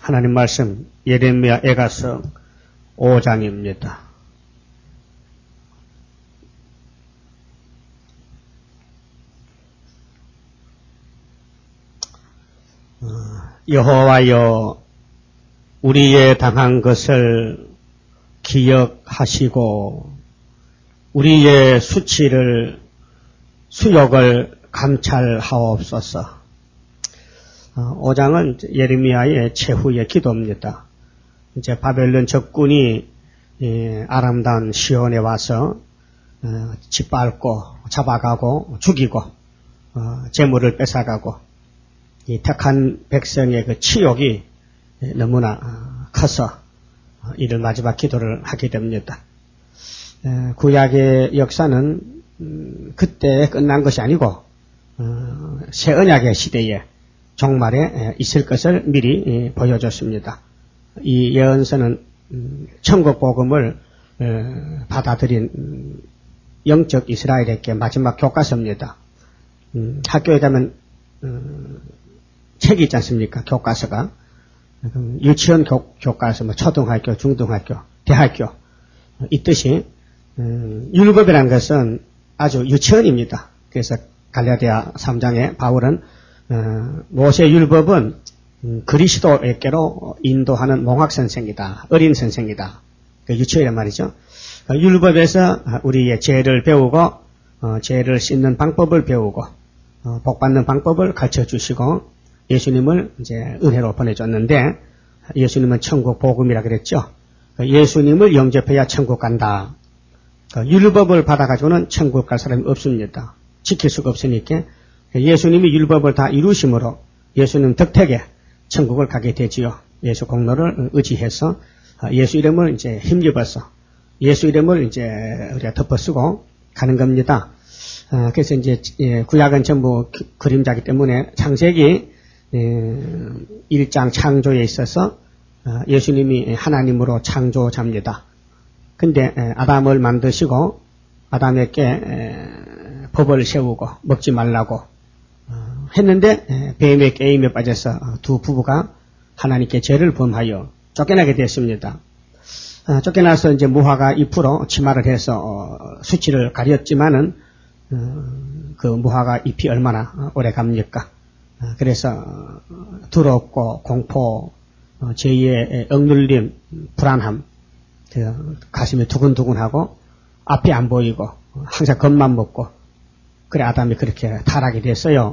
하나님 말씀 예레미야 애가서 5장입니다. 여호와여 우리의 당한 것을 기억하시고 우리의 수욕을 감찰하옵소서. 5장은 예레미야의 최후의 기도입니다. 이제 바벨론 적군이 아름다운 시온에 와서 짓밟고 잡아가고 죽이고 재물을 뺏어가고 이 택한 백성의 그 치욕이 너무나 커서 이를 마지막 기도를 하게 됩니다. 구약의 역사는 그때 끝난 것이 아니고 새 언약의 시대에 종말에 있을 것을 미리 보여줬습니다. 이 예언서는 천국 복음을 받아들인 영적 이스라엘에게 마지막 교과서입니다. 학교에 가면 책이 있지 않습니까? 교과서가. 유치원 교과서, 초등학교, 중등학교, 대학교. 이 뜻이 율법이라는 것은 아주 유치원입니다. 그래서 갈라디아 3장에 바울은 모세 율법은 그리스도에게로 인도하는 몽학선생이다. 어린 선생이다. 그 유치원이란 말이죠. 율법에서 우리의 죄를 배우고 죄를 씻는 방법을 배우고 복받는 방법을 가르쳐 주시고 예수님을 이제 은혜로 보내줬는데 예수님은 천국 복음이라 그랬죠. 예수님을 영접해야 천국 간다. 율법을 받아가지고는 천국 갈 사람이 없습니다. 지킬 수가 없으니까 예수님이 율법을 다 이루심으로 예수님 덕택에 천국을 가게 되지요. 예수 공로를 의지해서 예수 이름을 이제 힘입어서 예수 이름을 이제 우리가 덮어쓰고 가는 겁니다. 그래서 이제 구약은 전부 그림자기 때문에 창세기 1장 창조에 있어서 예수님이 하나님으로 창조자입니다. 근데 아담을 만드시고 아담에게 법을 세우고 먹지 말라고 했는데 뱀의 게임에 빠져서 두 부부가 하나님께 죄를 범하여 쫓겨나게 됐습니다. 쫓겨나서 이제 무화과 잎으로 치마를 해서 수치를 가렸지만은 그 무화과 잎이 얼마나 오래 갑니까? 그래서 두렵고 공포, 죄의 억눌림, 불안함, 가슴이 두근두근하고 앞이 안 보이고 항상 겁만 먹고 그래 아담이 그렇게 타락이 됐어요.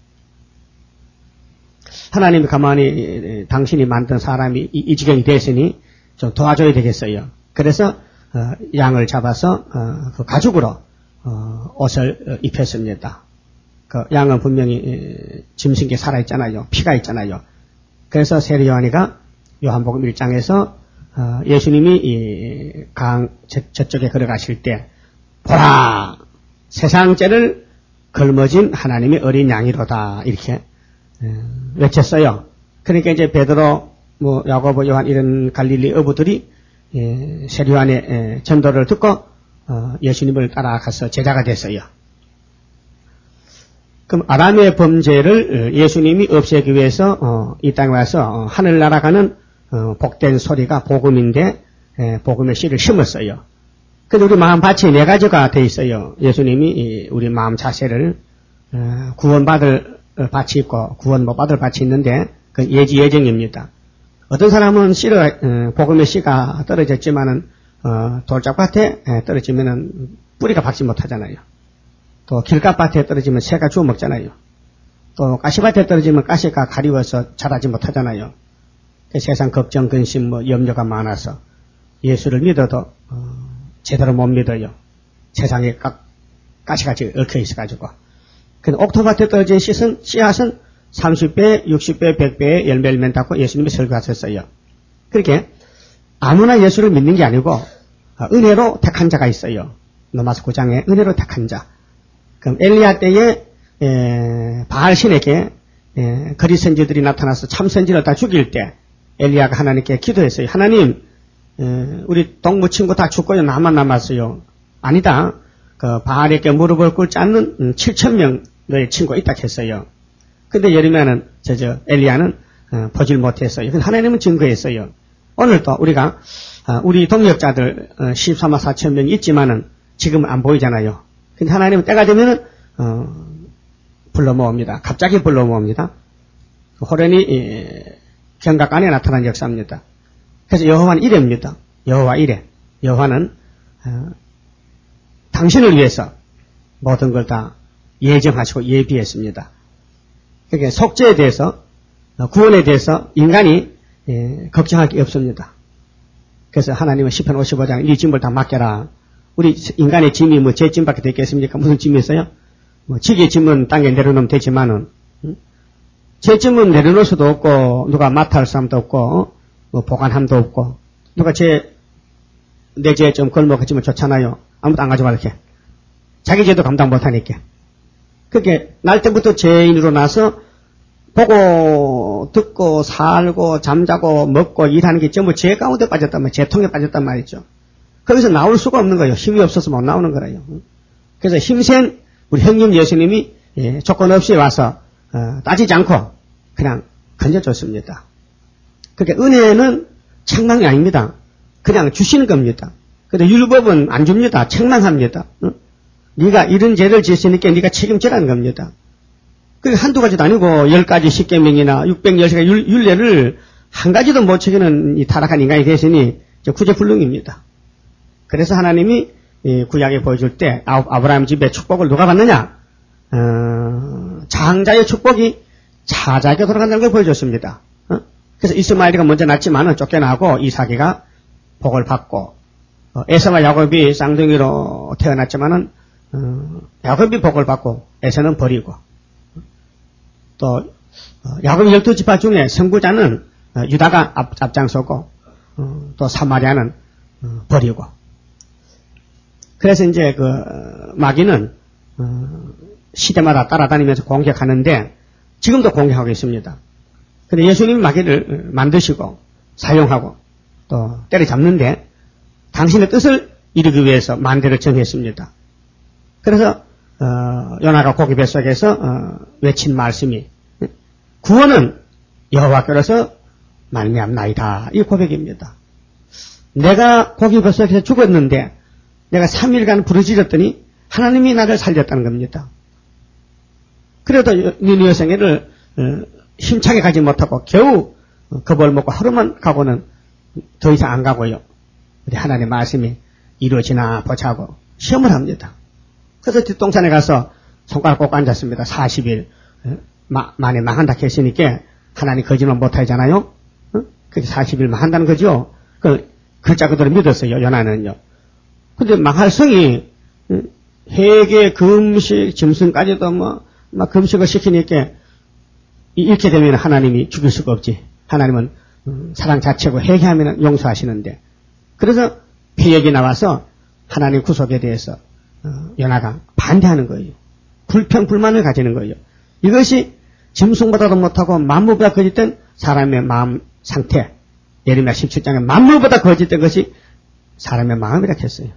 하나님이 가만히 당신이 만든 사람이 이 지경이 됐으니 좀 도와줘야 되겠어요. 그래서 양을 잡아서 그 가죽으로 옷을 입혔습니다. 그 양은 분명히 짐승에 살아있잖아요. 피가 있잖아요. 그래서 세례 요한이가 요한복음 1장에서 예수님이 이 강 저쪽에 걸어가실 때 보라 세상 죄를 걸머진 하나님의 어린 양이로다 이렇게 외쳤어요. 그러니까 이제 베드로, 야고보, 요한 이런 갈릴리 어부들이 세례 요한의 전도를 듣고 예수님을 따라가서 제자가 됐어요. 그럼 아담의 범죄를 예수님이 없애기 위해서 이 땅에 와서 하늘 날아가는 복된 소리가 복음인데 복음의 씨를 심었어요. 근데 우리 마음 밭이 네 가지가 돼 있어요. 예수님이 우리 마음 자세를 구원받을 밭이 있고 구원 못 받을 밭이 있는데 그 예정입니다. 어떤 사람은 씨를 복음의 씨가 떨어졌지만은 돌짝밭에 떨어지면은 뿌리가 박지 못하잖아요. 또 길가밭에 떨어지면 새가 주워 먹잖아요. 또 가시밭에 떨어지면 가시가 가리워서 자라지 못하잖아요. 세상 걱정, 근심, 염려가 많아서 예수를 믿어도 제대로 못 믿어요. 세상에 가시같이 얽혀 있어가지고. 근데 옥토밭에 떨어진 씨앗은 30배, 60배, 100배의 열매를 맺다고 예수님이 설교하셨어요. 그렇게 아무나 예수를 믿는 게 아니고 은혜로 택한 자가 있어요. 로마서 9장에 은혜로 택한 자. 그럼 엘리야 때에 바알 신에게 거리 선지들이 나타나서 참 선지를 다 죽일 때 엘리야가 하나님께 기도했어요. 하나님, 우리 동무 친구 다 죽고요. 나만 남았어요. 아니다. 그 바알에게 무릎을 꿇지 않는 7,000명 너의 친구가 있다 했어요. 근데 예레미야는 엘리야는 보질 못했어요. 이건 하나님은 증거했어요. 오늘도 우리가 우리 동역자들 14만 4천 명이 있지만은 지금은 안 보이잖아요. 근데 하나님은 때가 되면은 불러 모읍니다. 갑자기 불러 모읍니다. 호련히 경각 안에 나타난 역사입니다. 그래서 여호와는 이래입니다. 여호와 이래. 여호와는 당신을 위해서 모든 걸 다 예정하시고 예비했습니다. 그러니까 속죄에 대해서 구원에 대해서 인간이 걱정할 게 없습니다. 그래서 하나님은 시편 55장 네 짐을 다 맡겨라. 우리 인간의 짐이 뭐 제 짐밖에 되겠습니까? 무슨 짐이 있어요? 뭐 지게 짐은 땅에 내려놓으면 되지만은 제 짐은 내려놓을 수도 없고 누가 맡아 할 사람도 없고 뭐 보관함도 없고 누가 내 죄 좀 걸먹었지면 좋잖아요. 아무도 안 가져가 이렇게. 자기 죄도 감당 못하니까. 그렇게 날 때부터 죄인으로 나서 보고 듣고 살고 잠자고 먹고 일하는 게 전부 죄 가운데 빠졌단 말이에요. 죄통에 빠졌단 말이죠. 거기서 나올 수가 없는 거예요. 힘이 없어서 못 나오는 거예요. 그래서 힘센 우리 형님 예수님이 조건 없이 와서 따지지 않고 그냥 건져줬습니다. 그러니까 은혜는 책망이 아닙니다. 그냥 주시는 겁니다. 근데 율법은 안 줍니다. 책망합니다. 네가 이런 죄를 지었으니까 네가 책임지라는 겁니다. 그게 한두 가지도 아니고 10가지 10계명이나 610시간 율례를 한 가지도 못 지키는 이 타락한 인간이 됐으니 구제불능입니다. 그래서 하나님이 구약에 보여줄 때 아브라함 집의 축복을 누가 받느냐? 장자의 축복이 자자에게 돌아간다는 걸 보여줬습니다. 그래서 이스마엘이가 먼저 낳지만은 쫓겨나고 이삭이가 복을 받고 에서와 야곱이 쌍둥이로 태어났지만은 야곱이 복을 받고 에서는 버리고 또 야곱 12지파 중에 선구자는 유다가 앞장서고 또 사마리아는 버리고 그래서 이제 그 마귀는 시대마다 따라다니면서 공격하는데 지금도 공격하고 있습니다. 근데 예수님이 마귀를 만드시고 사용하고 또 때려잡는데 당신의 뜻을 이루기 위해서 만대를 정했습니다. 그래서 요나가 고기 뱃속에서 외친 말씀이 구원은 여호와께로서 말미암나이다. 이 고백입니다. 내가 고기 뱃속에서 죽었는데 내가 3일간 부르짖었더니 하나님이 나를 살렸다는 겁니다. 그래도 니느웨 성회를 힘차게 가지 못하고 겨우 겁을 먹고 하루만 가고는 더 이상 안 가고요. 하나님의 말씀이 이루어지나 보자고 시험을 합니다. 그래서 뒷동산에 가서 손가락 꼭 앉았습니다. 40일 만에 망한다 했으니까 하나님 거짓말 못하잖아요. 그래서 40일 망한다는 거죠. 그 글자 그대로 믿었어요. 요나는요. 근데 망할 성이 회개, 금식, 짐승까지도 막 금식을 시키니까 이렇게 되면 하나님이 죽일 수가 없지. 하나님은 사랑 자체고 회개하면 용서하시는데. 그래서 피역이 나와서 하나님 구속에 대해서 요나가 반대하는 거예요. 불평, 불만을 가지는 거예요. 이것이 짐승보다도 못하고 만물보다 거짓된 사람의 마음 상태. 예레미야 17장에 만물보다 거짓된 것이 사람의 마음이라 했어요.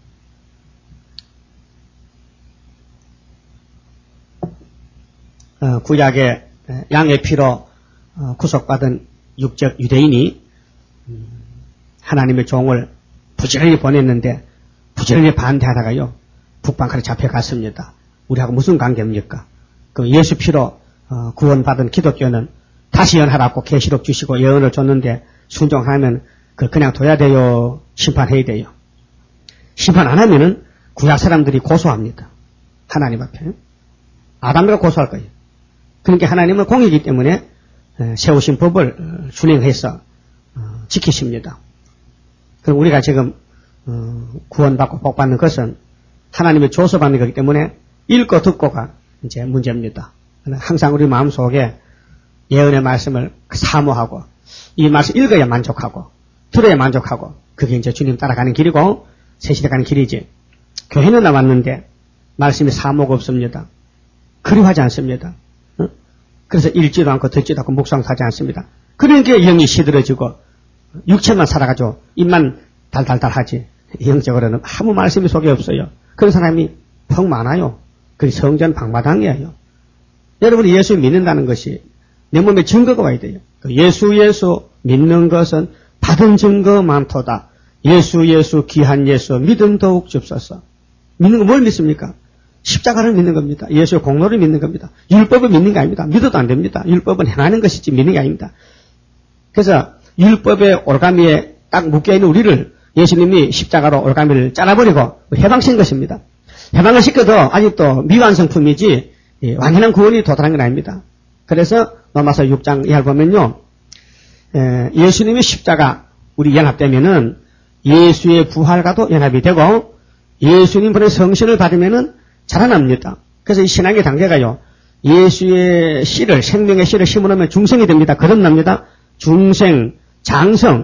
구약의 양의 피로 구속받은 육적 유대인이 하나님의 종을 부지런히 보냈는데 부지런히 반대하다가요 북방카로 잡혀갔습니다. 우리하고 무슨 관계입니까? 그 예수 피로 구원받은 기독교는 다시 연하라고 계시록 주시고 예언을 줬는데 순종하면 그냥 둬야 돼요? 심판해야 돼요? 심판 안 하면은 구약 사람들이 고소합니다. 하나님 앞에. 아담과 고소할 거예요. 그러니까 하나님은 공이기 때문에 세우신 법을 준행해서 지키십니다. 그럼 우리가 지금 구원받고 복받는 것은 하나님의 조서받는 거기 때문에 읽고 듣고가 이제 문제입니다. 항상 우리 마음속에 예언의 말씀을 사모하고 이 말씀 읽어야 만족하고 들어야 만족하고 그게 이제 주님 따라가는 길이고 새시대 가는 길이지. 교회는 나왔는데 말씀이 사모가 없습니다. 그리워하지 않습니다. 그래서 읽지도 않고 듣지도 않고 묵상도 하지 않습니다. 그러니까 영이 시들어지고 육체만 살아가지고 입만 달달달 하지 영적으로는 아무 말씀이 속에 없어요. 그런 사람이 턱 많아요. 그게 성전 방마당이에요. 여러분이 예수 믿는다는 것이 내 몸에 증거가 와야 돼요. 예수 믿는 것은 받은 증거 많도다. 예수 귀한 예수 믿음 더욱 줍소서. 믿는 거 뭘 믿습니까? 십자가를 믿는 겁니다. 예수의 공로를 믿는 겁니다. 율법을 믿는 게 아닙니다. 믿어도 안 됩니다. 율법은 행하는 것이지 믿는 게 아닙니다. 그래서 율법의 올가미에 딱 묶여있는 우리를 예수님이 십자가로 올가미를 잘라버리고 해방시킨 것입니다. 해방을 시켜도 아직도 미완성품이지 완전한 구원이 도달한 건 아닙니다. 그래서 로마서 6장 이하를 보면요. 예수님의 십자가 우리 연합되면은 예수의 부활과도 연합이 되고 예수님 보낸 성신을 받으면은 자라납니다. 그래서 이 신앙의 단계가요. 예수의 씨를 생명의 씨를 심어놓으면 중생이 됩니다. 거듭납니다. 중생, 장성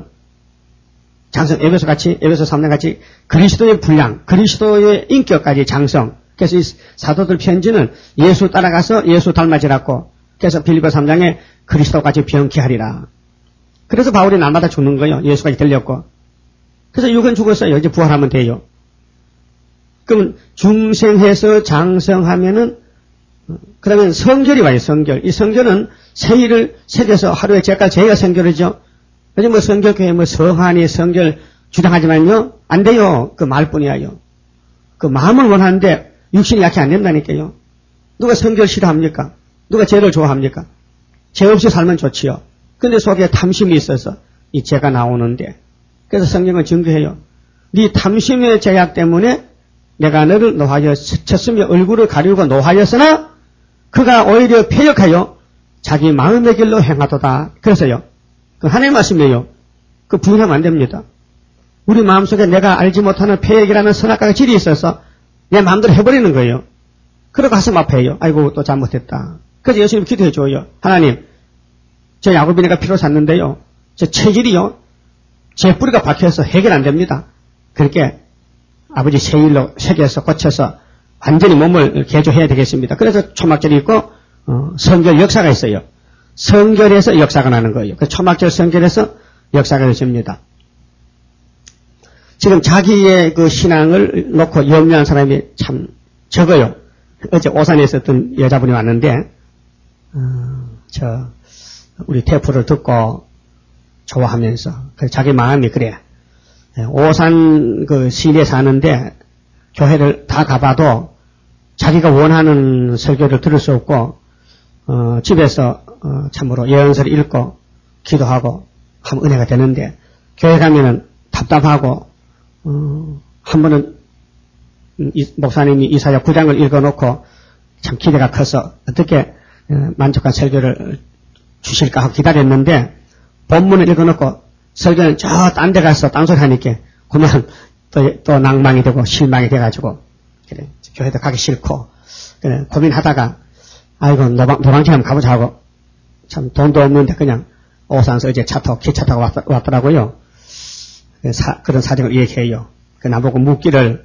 에베소 3장 같이 그리스도의 분량, 그리스도의 인격까지 장성. 그래서 이 사도들 편지는 예수 따라가서 예수 닮아지라고. 그래서 빌립보 3장에 그리스도같이 병기하리라. 그래서 바울이 날마다 죽는 거예요. 예수까지 들렸고. 그래서 육은 죽었어요. 이제 부활하면 돼요. 그러면 중생해서 장성하면은 그 다음에 성결이 와요. 성결. 이 성결은 세일을 새겨서 하루에 제가 제가 성결이죠. 요즘 뭐 성결교회 뭐 성한이 성결 주장하지만요. 안 돼요. 그 말뿐이야요. 그 마음을 원하는데 육신이 약해 안 된다니까요. 누가 성결 싫어합니까? 누가 죄를 좋아합니까? 죄 없이 살면 좋지요. 근데 속에 탐심이 있어서 이 죄가 나오는데. 그래서 성경은 증거해요. 네 탐심의 죄악 때문에 내가 너를 노하여 쳤으며 얼굴을 가리우고 노하였으나 그가 오히려 패역하여 자기 마음의 길로 행하도다. 그래서요. 그 하나님의 말씀이에요. 그 부인하면 안 됩니다. 우리 마음속에 내가 알지 못하는 패역이라는 선악과의 질이 있어서 내 마음대로 해버리는 거예요. 그러고 가슴 아파해요. 아이고 또 잘못했다. 그래서 예수님 기도해 줘요. 하나님, 저 야곱이네가 피로 샀는데요. 저 체질이요. 제 뿌리가 박혀서 해결 안 됩니다. 그렇게 아버지 세일로 새겨서 고쳐서 완전히 몸을 개조해야 되겠습니다. 그래서 초막절이 있고 성결 역사가 있어요. 성결에서 역사가 나는 거예요. 그 초막절 성결에서 역사가 있습니다. 지금 자기의 그 신앙을 놓고 염려한 사람이 참 적어요. 어제 오산에 있었던 여자분이 왔는데 우리 테이프를 듣고 좋아하면서 자기 마음이 그래. 오산 그 시내에 사는데 교회를 다 가봐도 자기가 원하는 설교를 들을 수 없고 집에서 참으로 예언서를 읽고 기도하고 하면 은혜가 되는데 교회 가면은 답답하고 한 번은 목사님이 이사야 9장을 읽어놓고 참 기대가 커서 어떻게 만족한 설교를 주실까 하고 기다렸는데 본문을 읽어놓고 설교는 저 딴 데 가서 딴소리 하니까 그만 또 낭망이 되고 실망이 돼가지고 그래 교회도 가기 싫고 그래 고민하다가 아이고 노방길 한번 가보자 하고 참 돈도 없는데 그냥 오산서 이제 기차 타고 왔더라고요. 그런 사정을 얘기해요. 나보고 묻기를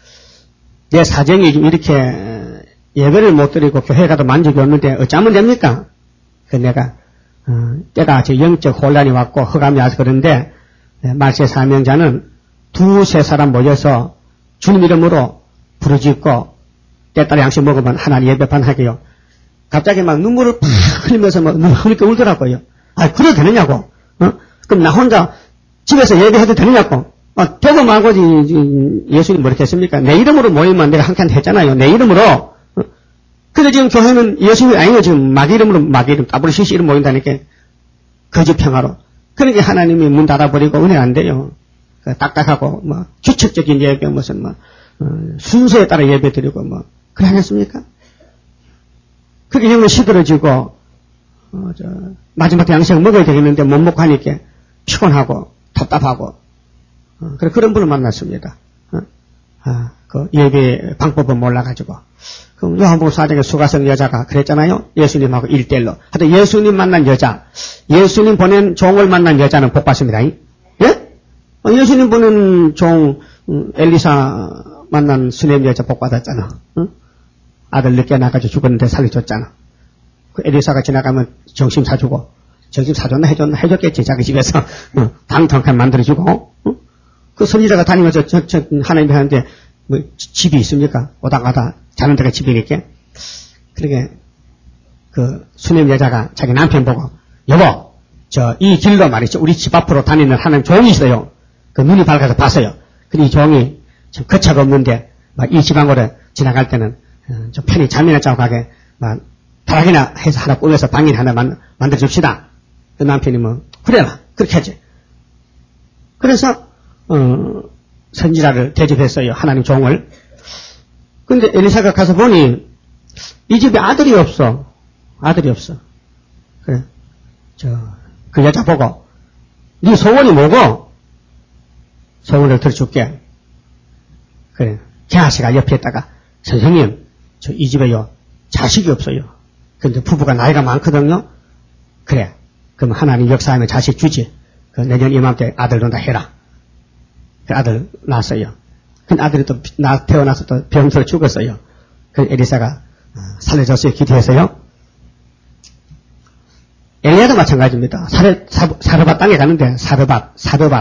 내 사정이 이렇게 예배를 못 드리고 교회 가도 만족이 없는데 어쩌면 됩니까? 내가 때가 영적 혼란이 왔고 흑암이 와서 그런데 말세 사명자는 두세 사람 모여서 주님 이름으로 부르짖고 때따라 양식 먹으면 하나님 예배판 하게요. 갑자기 막 눈물을 팍 흘리면서 막 눈물이 울더라고요. 아, 그래도 되느냐고. 그럼 나 혼자 집에서 예배해도 되느냐고. 되고 말고지 예수님 뭐 이렇게 했습니까? 내 이름으로 모이면 내가 한 칸 했잖아요. 내 이름으로. 근데 지금 교회는 예수님이 아니고 지금 마귀 이름, 따블시시 이름 모인다니까. 거짓 평화로. 그러니까 하나님이 문 닫아버리고 은혜 안 돼요. 딱딱하고, 규칙적인 예배, 무슨, 순서에 따라 예배 드리고, 그래 안 했습니까? 그게 영은 시들어지고, 마지막 양식을 먹어야 되겠는데 못 먹고 하니까 피곤하고, 답답하고, 그런 분을 만났습니다. 그 예배 방법은 몰라가지고. 그럼 요한복음 4장에 수가성 여자가 그랬잖아요. 예수님하고 1대1로. 하여튼 예수님 만난 여자, 예수님 보낸 종을 만난 여자는 복 받습니다. 예? 예수님 보낸 종, 엘리사 만난 수냄 여자 복 받았잖아. 아들 늦게 나가지고 죽었는데 살려줬잖아. 그 엘리사가 지나가면 정심 사주고, 정심 사줬나 해줬겠지. 자기 집에서, 당통칸 만들어주고, 그 선지자가 다니면서 하나님이 하는데, 집이 있습니까? 오다 가다 자는 데가 집이겠게? 그러게, 그 수녀 여자가 자기 남편 보고, 여보, 이 길로 말이죠. 우리 집 앞으로 다니는 하나님 종이 있어요. 그 눈이 밝아서 봤어요. 근데 이 종이 좀 거처가 없는데, 막 이 지방으로 지나갈 때는, 좀 편히 잠이나 자고 가게, 막, 다락이나 해서 하나 꾸며서 방인 하나 만들어줍시다. 그 남편이 뭐, 그래라. 그렇게 하지. 그래서, 선지자를 대접했어요. 하나님 종을. 근데 엘리사가 가서 보니, 이 집에 아들이 없어. 아들이 없어. 그래. 그 여자 보고, 네 소원이 뭐고? 소원을 들어줄게. 그래. 게하시가 옆에 있다가, 선생님, 이 집에요, 자식이 없어요. 근데 부부가 나이가 많거든요? 그래. 그럼 하나님 역사하면 자식 주지. 그 내년 이맘때 아들 논다 해라. 그 아들 낳았어요. 근데 아들이 또 태어나서 또 병들어 죽었어요. 그 엘리사가 살려줬어요. 기도해서요. 엘리야도 마찬가지입니다. 사르밧 땅에 갔는데, 사르밧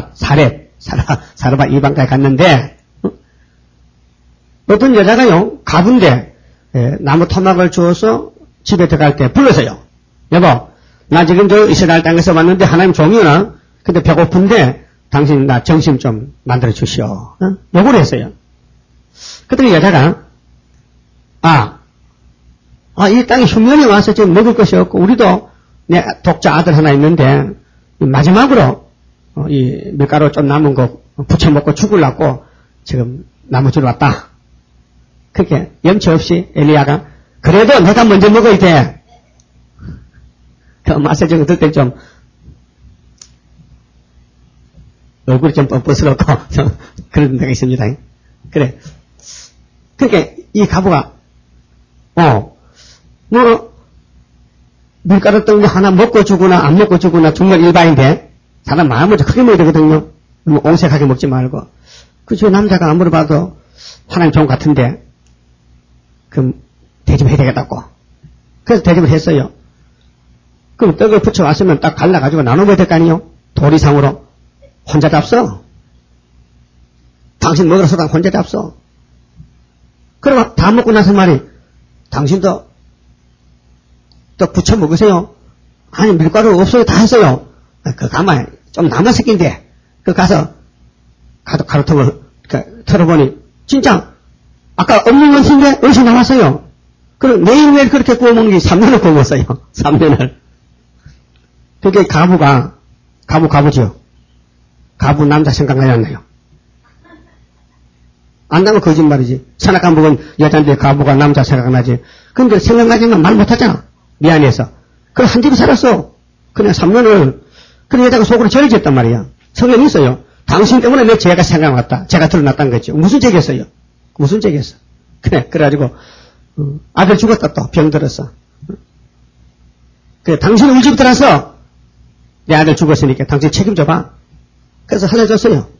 이방까지 갔는데, 어떤 여자가요, 가부인데, 나무 토막을 주어서 집에 들어갈 때 불러서요. 여보, 나 지금 이스라엘 땅에서 왔는데 하나님 종이나, 근데 배고픈데, 당신 나 점심 좀 만들어 주시오. 요구를 했어요. 그랬더니 여자가, 이 땅에 흉년이 와서 지금 먹을 것이 없고, 우리도 내 독자 아들 하나 있는데, 마지막으로, 이 밀가루 좀 남은 거 부쳐 먹고 죽으려고 지금 나무 주러 왔다. 그렇게 염치 없이 엘리야가, 그래도 내가 먼저 먹어야 돼. 그 맛을 좀 들을 때 좀, 얼굴이 좀 뻔뻔스럽고, 그런 데가 있습니다. 그래. 그러니까 이 가부가, 밀가루 떡 하나 먹고 주거나 안 먹고 주거나 정말 일반인데, 사람 마음을 크게 먹어야 되거든요. 너무 옹색하게 먹지 말고. 저 남자가 아무리 봐도 하나님 종 같은데, 그럼 대접해야 되겠다고. 그래서 대접을 했어요. 그럼 떡을 붙여왔으면 딱 갈라가지고 나눠먹어야 될 거 아니에요? 도리상으로. 혼자 잡숴. 당신 먹으러서 혼자 잡숴. 그러면 다 먹고 나서 말이, 당신도 떡 부쳐 먹으세요. 아니, 밀가루 없어요. 다 했어요. 가만히 좀 남은 새끼인데, 가서 가루통을 털어보니, 진짜, 아까 없는 것인데 어디서 나왔어요? 그럼 매일매일 그렇게 구워 먹는 게 3년을 구워 먹었어요. 3년을. 그게 가부죠. 가부 남자 생각나지 않나요? 안 나면 거짓말이지. 산악한 먹은 여자인데 가부가 남자 생각나지. 근데 생각나지만 말 못하잖아. 미안해서. 그럼 한 집에 살았어. 그냥 3년을. 그런 여자가 속으로 죄를 지었단 말이야. 성경이 있어요. 당신 때문에 내 죄가 생각났다. 죄가 드러났다는 거죠. 무슨 죄겠어요? 무슨 죄겠어? 그래가지고, 아들 죽었다 또, 병들었어. 그래, 당신 우리 집 들어서, 내 아들 죽었으니까 당신 책임져봐. 그래서 살려줬어요.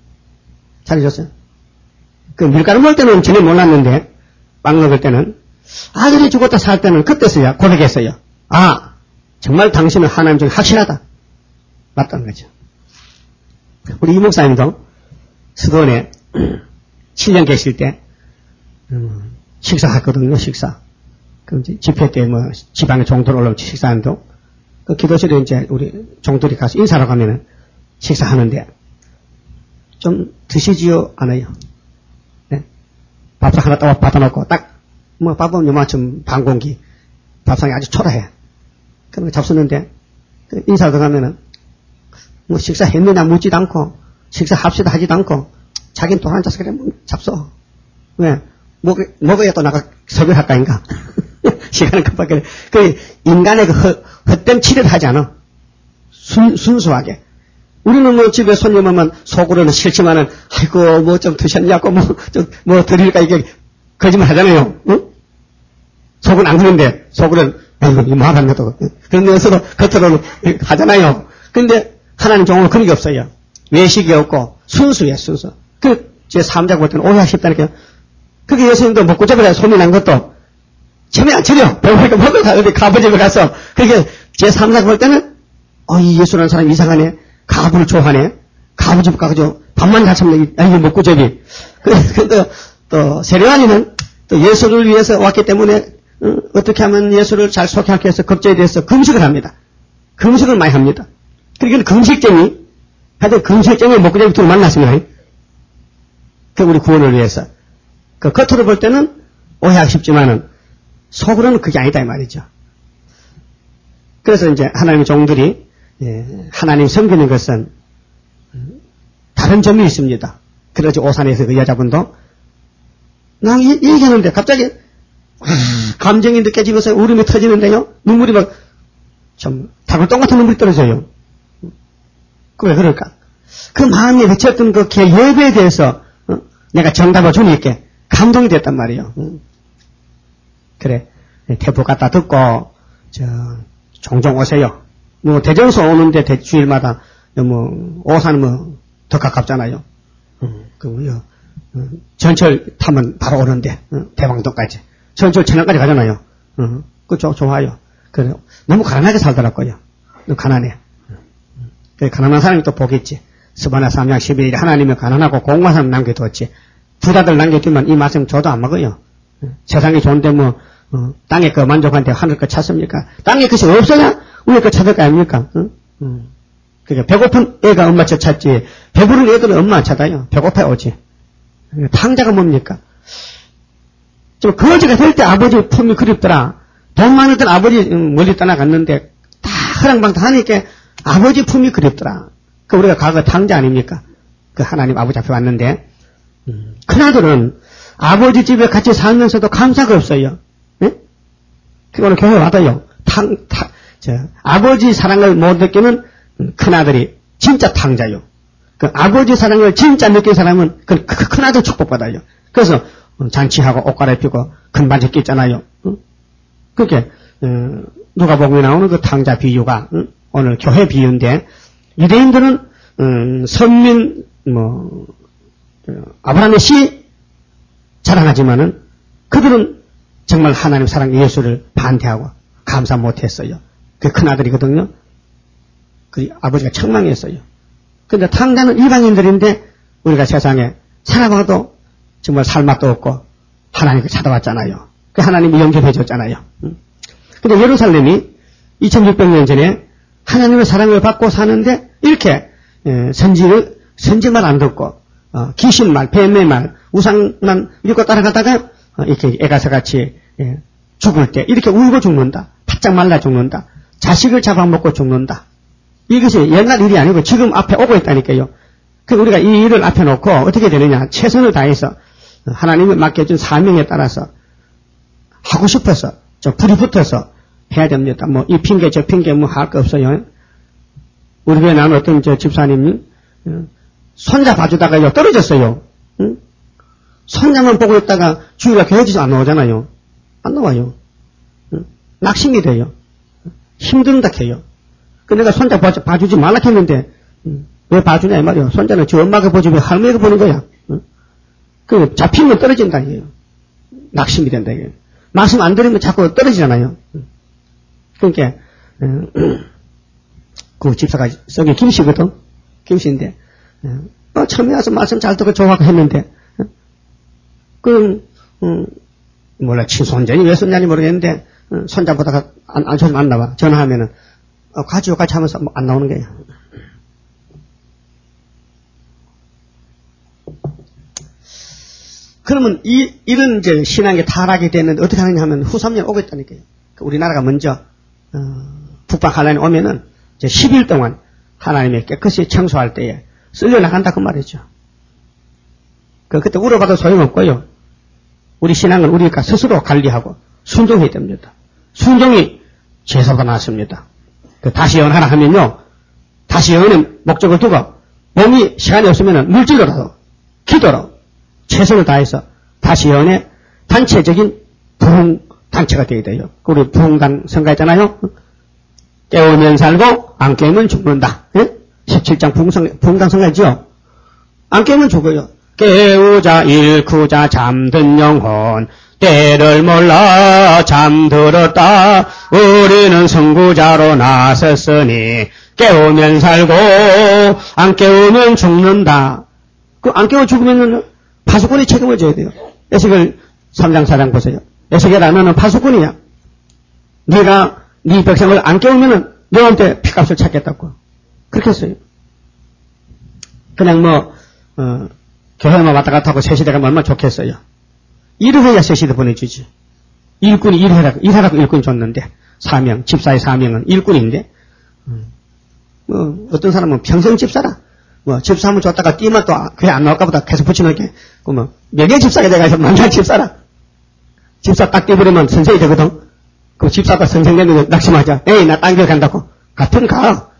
그 밀가루 먹을 때는 전혀 몰랐는데, 빵 먹을 때는, 아들이 죽었다 살 때는 그때서야 고백했어요. 정말 당신은 하나님 중에 확실하다. 맞다는 거죠. 우리 이 목사님도 수도원에 7년 계실 때, 식사했거든요, 식사. 그럼 이제 집회 때 지방에 종들 올라오면 식사하는데, 그 기도실에 이제 우리 종들이 가서 인사하러 가면은 식사하는데, 좀 드시지요? 안 해요? 네? 밥상 하나 딱 받아놓고, 밥은 요만큼 반 공기, 밥상이 아주 초라해. 그럼 잡수는데, 인사하러 가면은, 식사했느냐 묻지도 않고, 식사합시다 하지도 않고, 자기는 또 앉아서 그래, 잡숴. 왜? 먹어야 또 나가 설교할까인가? 시간은 급하게. 인간의 헛된 치료를 하지 않아. 순수하게. 우리는 집에 손님 오면 속으로는 싫지만은, 아이고, 좀 드셨냐고, 드릴까, 이게, 거짓말 하잖아요. 응? 속은 안 그런데, 속으로는, 아이고, 이 말하는 것도. 그러면서도 겉으로는 하잖아요. 근데, 하나님 종은 그런 게 없어요. 외식이 없고, 순수해, 순수. 제 3자 볼 때는 오해하십다니까요. 그게 예수님도 먹고 잡으라 소리 난 것도, 처음에 안 차려. 배고프니까 먹으러 가는데 가부집에 가서, 그게 제 3자 볼 때는, 이 예수라는 사람이 이상하네. 가부를 좋아하네. 가부집 가가지고 밥만 다 참는, 이거 먹고 잡이. 근데 또, 세례요한이는 또 예수를 위해서 왔기 때문에 어떻게 하면 예수를 잘 소개하기 위해서 걱정에 대해서 금식을 합니다. 금식을 많이 합니다. 그러니까 금식쟁이, 하여튼 금식쟁이 목구멍부터 만났습니다. 그 우리 구원을 위해서. 그 겉으로 볼 때는 오해하기 쉽지만은 속으로는 그게 아니다 이 말이죠. 그래서 이제 하나님의 종들이 하나님 섬기는 것은 다른 점이 있습니다. 그래서 오산에서 그 여자분도 나 얘기하는데 갑자기 감정이 느껴지면서 울음이 터지는데요. 눈물이 막 좀 다굴똥 같은 눈물이 떨어져요. 그 왜 그럴까? 그 마음에 맺혔던 그 예배에 대해서 내가 정답을 주니까 감동이 됐단 말이에요. 그래 대포 갖다 듣고 종종 오세요. 뭐 대전서 오는데 주일마다 뭐 오산은 뭐 더 가깝잖아요. 전철 타면 바로 오는데 대방동까지 전철 천안까지 가잖아요. 그거 좋아요. 그래 너무 가난하게 살더라고요. 너무 가난해. 가난한 사람이 또 보겠지. 스바나 3장 11일에 하나님이 가난하고 공고한 사람 남겨두었지. 부자들 남겨두면 이 말씀 저도 안 먹어요. 세상이 좋은데 뭐 땅에 거 만족한데 하늘 거 찾습니까? 땅에 것이 없어야 우리 거 찾을 거 아닙니까? 그러니까 배고픈 애가 엄마 저 찾지 배부른 애들은 엄마 안 찾아요. 배고파야 오지. 탕자가 뭡니까? 좀 거지가 될 때 아버지 품이 그립더라. 돈 많을 땐 아버지 멀리 떠나갔는데 다 허랑방탕 하니까 아버지 품이 그립더라. 그 우리가 과거 탕자 아닙니까? 그 하나님 아버지 앞에 왔는데 큰아들은 아버지 집에 같이 살면서도 감사가 없어요. 네? 그 오늘 교회 와도요. 아버지 사랑을 못 느끼는 큰아들이 진짜 탕자요. 그 아버지 사랑을 진짜 느낀 사람은 그 큰아들 축복받아요. 그래서 잔치하고 옷 갈아입히고 큰 반지 끼잖아요. 그렇게 누가복음에 나오는 그 탕자 비유가 오늘 교회 비유인데 유대인들은 선민 아브라함의 씨 자랑하지만은 그들은 정말 하나님 사랑 예수를 반대하고 감사 못했어요. 그 큰아들이거든요. 그 아버지가 책망했어요. 근데 탕자는 이방인들인데 우리가 세상에 살아봐도 정말 살맛도 없고 하나님을 찾아왔잖아요. 그 하나님이 영접해 줬잖아요. 근데 예루살렘이 2600년 전에 하나님의 사랑을 받고 사는데 이렇게 선지말 안 듣고 귀신말, 뱀의말, 우상만 믿고 따라가다가 이렇게 애가서같이 죽을 때 이렇게 울고 죽는다. 바짝 말라 죽는다. 자식을 잡아먹고 죽는다. 이것이 옛날 일이 아니고 지금 앞에 오고 있다니까요. 그래서 우리가 이 일을 앞에 놓고 어떻게 되느냐. 최선을 다해서 하나님이 맡겨준 사명에 따라서 하고 싶어서 불이 붙어서 해야 됩니다. 뭐 이 핑계 저 핑계 뭐 할 거 없어요. 우리 교회 나온 어떤 집사님이 손자 봐주다가요 떨어졌어요. 응? 손자만 보고 있다가 주위가 교회에서 안 나오잖아요. 안 나와요. 응? 낙심이 돼요. 힘든다 해요. 그 내가 손자 봐주지 말라 했는데 왜 봐주냐 이 말이에요. 손자는 저 엄마가 보지 왜 할머니가 보는 거야. 응? 그 잡히면 떨어진다 이게요. 낙심이 된다 이게. 말씀 안 들으면 자꾸 떨어지잖아요. 그러니까 그 집사가 저기 김씨거든. 김씨인데 처음에 와서 말씀 잘 듣고 좋아하고 했는데 몰라 친손자니 왜 손자니 모르겠는데 손자 보다가 안 나와. 전화하면은 같이 하면서 안 나오는 거예요. 그러면 이런 이제 신앙의 타락이 되는데 어떻게 하느냐 하면 후 3년 오고 있다니까요. 우리나라가 먼저 북방 한란이 오면은 이제 10일 동안 하나님의 깨끗이 청소할 때에 쓸려 나간다 그 말이죠. 그때 울어봐도 소용없고요. 우리 신앙은 우리가 스스로 관리하고 순종해야 됩니다. 순종이 제사보다 낫습니다. 다시 예언하라 하면요. 다시 예언의 목적을 두고 몸이 시간이 없으면 물질로라도 기도로 최선을 다해서 다시 예언의 단체적인 부흥단체가 되어야 돼요. 우리 부흥당 선가했잖아요. 깨우면 살고 안 깨우면 죽는다. 예? 17장 부흥당 선가했죠. 안 깨우면 죽어요. 깨우자 일쿠자 잠든 영혼 때를 몰라 잠들었다. 우리는 선구자로 나섰으니 깨우면 살고 안 깨우면 죽는다. 그 안 깨워 죽으면 파수꾼이 책임을 져야 돼요. 에스겔 3장 4장 보세요. 에스겔아, 너는 파수꾼이야. 네가 네 백성을 안 깨우면은 너한테 피값을 찾겠다고. 그렇게 했어요. 그냥 교회만 왔다 갔다 하고 새 시대가 얼마나 좋겠어요. 일을 해야 새 시대 보내주지. 일꾼이 일하라고 일꾼 줬는데, 사명, 집사의 사명은 일꾼인데, 어떤 사람은 평생 집사라. 집사 한번 줬다가 뛰면 또 교회 안 나올까 보다 계속 붙여놓게. 명예 집사가 돼가지고 만날 집사라. 집사 딱 뛰버리면 선생이 되거든. 그 집사가 선생 되면 낙심하자. 에이, 나 딴 교회 간다고. 같은 가.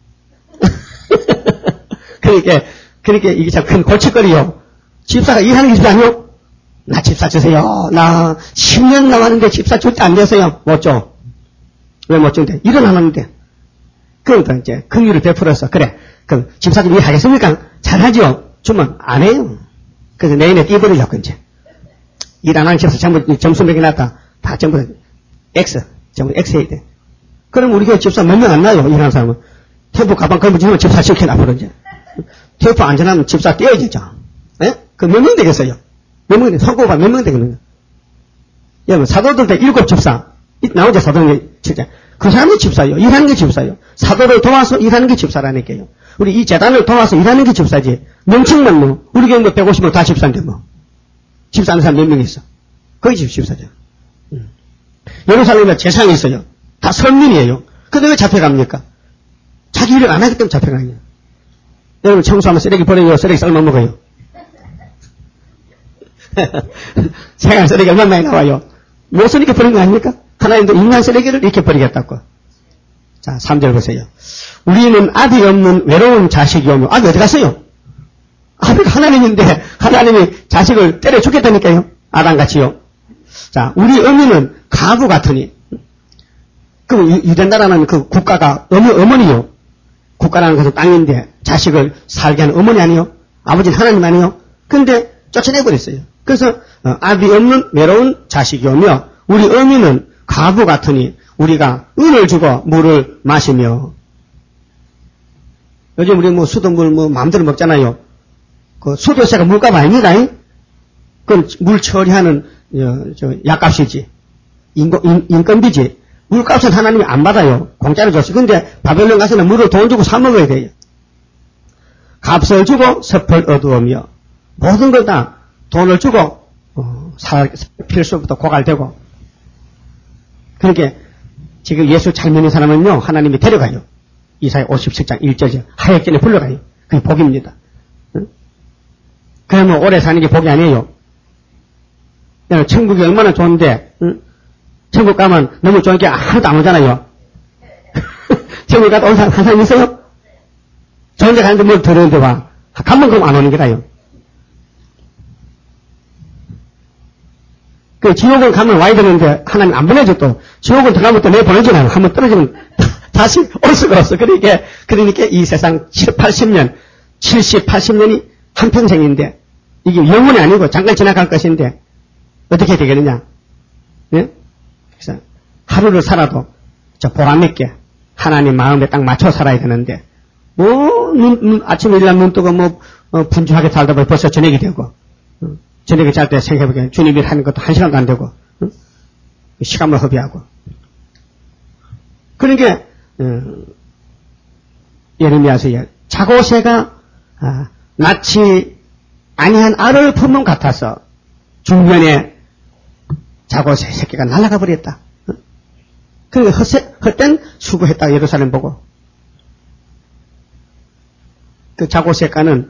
그러니까 이게 참 큰 골칫거리요. 집사가 일하는 게 집사 아니요? 나 집사 주세요. 나 10년 남았는데 집사 줄 때 안 됐어요. 못 줘. 왜 못 준대? 일은 안 하는데. 그러니까 이제 긍휼을 베풀어서 그래. 그럼 집사 좀 일하겠습니까? 잘하죠. 주면 안 해요. 그래서 내년에 띄버리려고 이제. 일 안 하는 집사 전부 점수 매겨놨다. 다 전부 X. 전부 X 해야 돼. 그럼 우리 교회 집사 몇 명 안 나요? 일하는 사람은. 테이프 가방 걸어주면 집사 시켜놔 버려 이제. 테이프 안전하면 집사 떼어지죠. 예? 그 몇 명 되겠어요? 몇 명, 손꼽아 몇 명 되겠느냐? 여러분, 사도들 때 7 집사. 나오죠, 사도들 진짜. 그 사람이 집사예요. 일하는 게 집사예요. 사도를 도와서 일하는 게 집사라니까요. 우리 이 재단을 도와서 일하는 게 집사지. 명칭만 우리 교회 150명 다 집사인데 집사하는 사람 몇 명 있어? 거의 집사죠. 예루살렘에 재상이 있어요. 다 선민이에요. 근데 왜 잡혀갑니까? 자기 일을 안 하기 때문에 잡혀가요. 여러분, 청소하면 쓰레기 버려요? 쓰레기 썰어 먹어요? 생활 쓰레기 얼마나 많이 나와요? 못 쓰니까 버린 거 아닙니까? 하나님도 인간 쓰레기를 이렇게 버리겠다고. 자, 3절 보세요. 우리는 아비 없는 외로운 자식이 오며, 아비 어디 갔어요? 아비가 하나님인데, 하나님이 자식을 때려 죽겠다니까요. 아담같이요. 자, 우리 어미는 가부 같으니. 그럼 유대나라는 그 국가가 어머니요. 국가라는 것은 땅인데, 자식을 살게 하는 어머니 아니요? 아버지는 하나님 아니요? 근데 쫓아내버렸어요. 그래서 아비 없는 외로운 자식이 오며 우리 어미는 가부 같으니 우리가 은을 주고 물을 마시며. 요즘 우리 수돗물 마음대로 먹잖아요. 그 수도세가 물값 아닙니다. 그건 물 처리하는 약값이지. 인건비지. 물값은 하나님이 안 받아요. 공짜로 줬어요. 근데 바벨론 가서는 물을 돈 주고 사 먹어야 돼요. 값을 주고 섭을 얻으며 모든 걸 다 돈을 주고 필수부터 고갈되고. 그러니까 지금 예수 잘 믿는 사람은요, 하나님이 데려가요. 이사야 57장 1절에 하얗게는 불러가요. 그게 복입니다. 응? 그러면 오래 사는 게 복이 아니에요. 천국이 얼마나 좋은데, 응? 천국 가면 너무 좋은 게 하나도 안 오잖아요. 천국 가도 온 사람 한 사람 있어요? 좋은 데 가는데 뭘 더러운데 와. 가면 그럼 안 오는 게라요. 그 지옥을 가면 와야 되는데 하나님 안 보내줘 또. 지옥을 들어가면 또 내보내주나요? 한번 떨어지면 다시 올 수가 없어. 그러니까 이 세상 80년, 70, 80년이 한평생인데 이게 영원이 아니고 잠깐 지나갈 것인데 어떻게 되겠느냐? 예? 그래서 하루를 살아도 저 보람있게 하나님 마음에 딱 맞춰 살아야 되는데 아침에 일어나면 눈 뜨고 분주하게 살다 보면 벌써 저녁이 되고 저녁에 잘 때 생각해보기엔 주님이 하는 것도 1시간도 안 되고, 시간만 허비하고. 그러니까, 예레미야서 자고새가, 낳지 아니한 알을 품은 같아서, 중면에 자고새 새끼가 날아가 버렸다. 그러니까 헛된 수고했다, 예루살렘 보고. 그 자고새가는,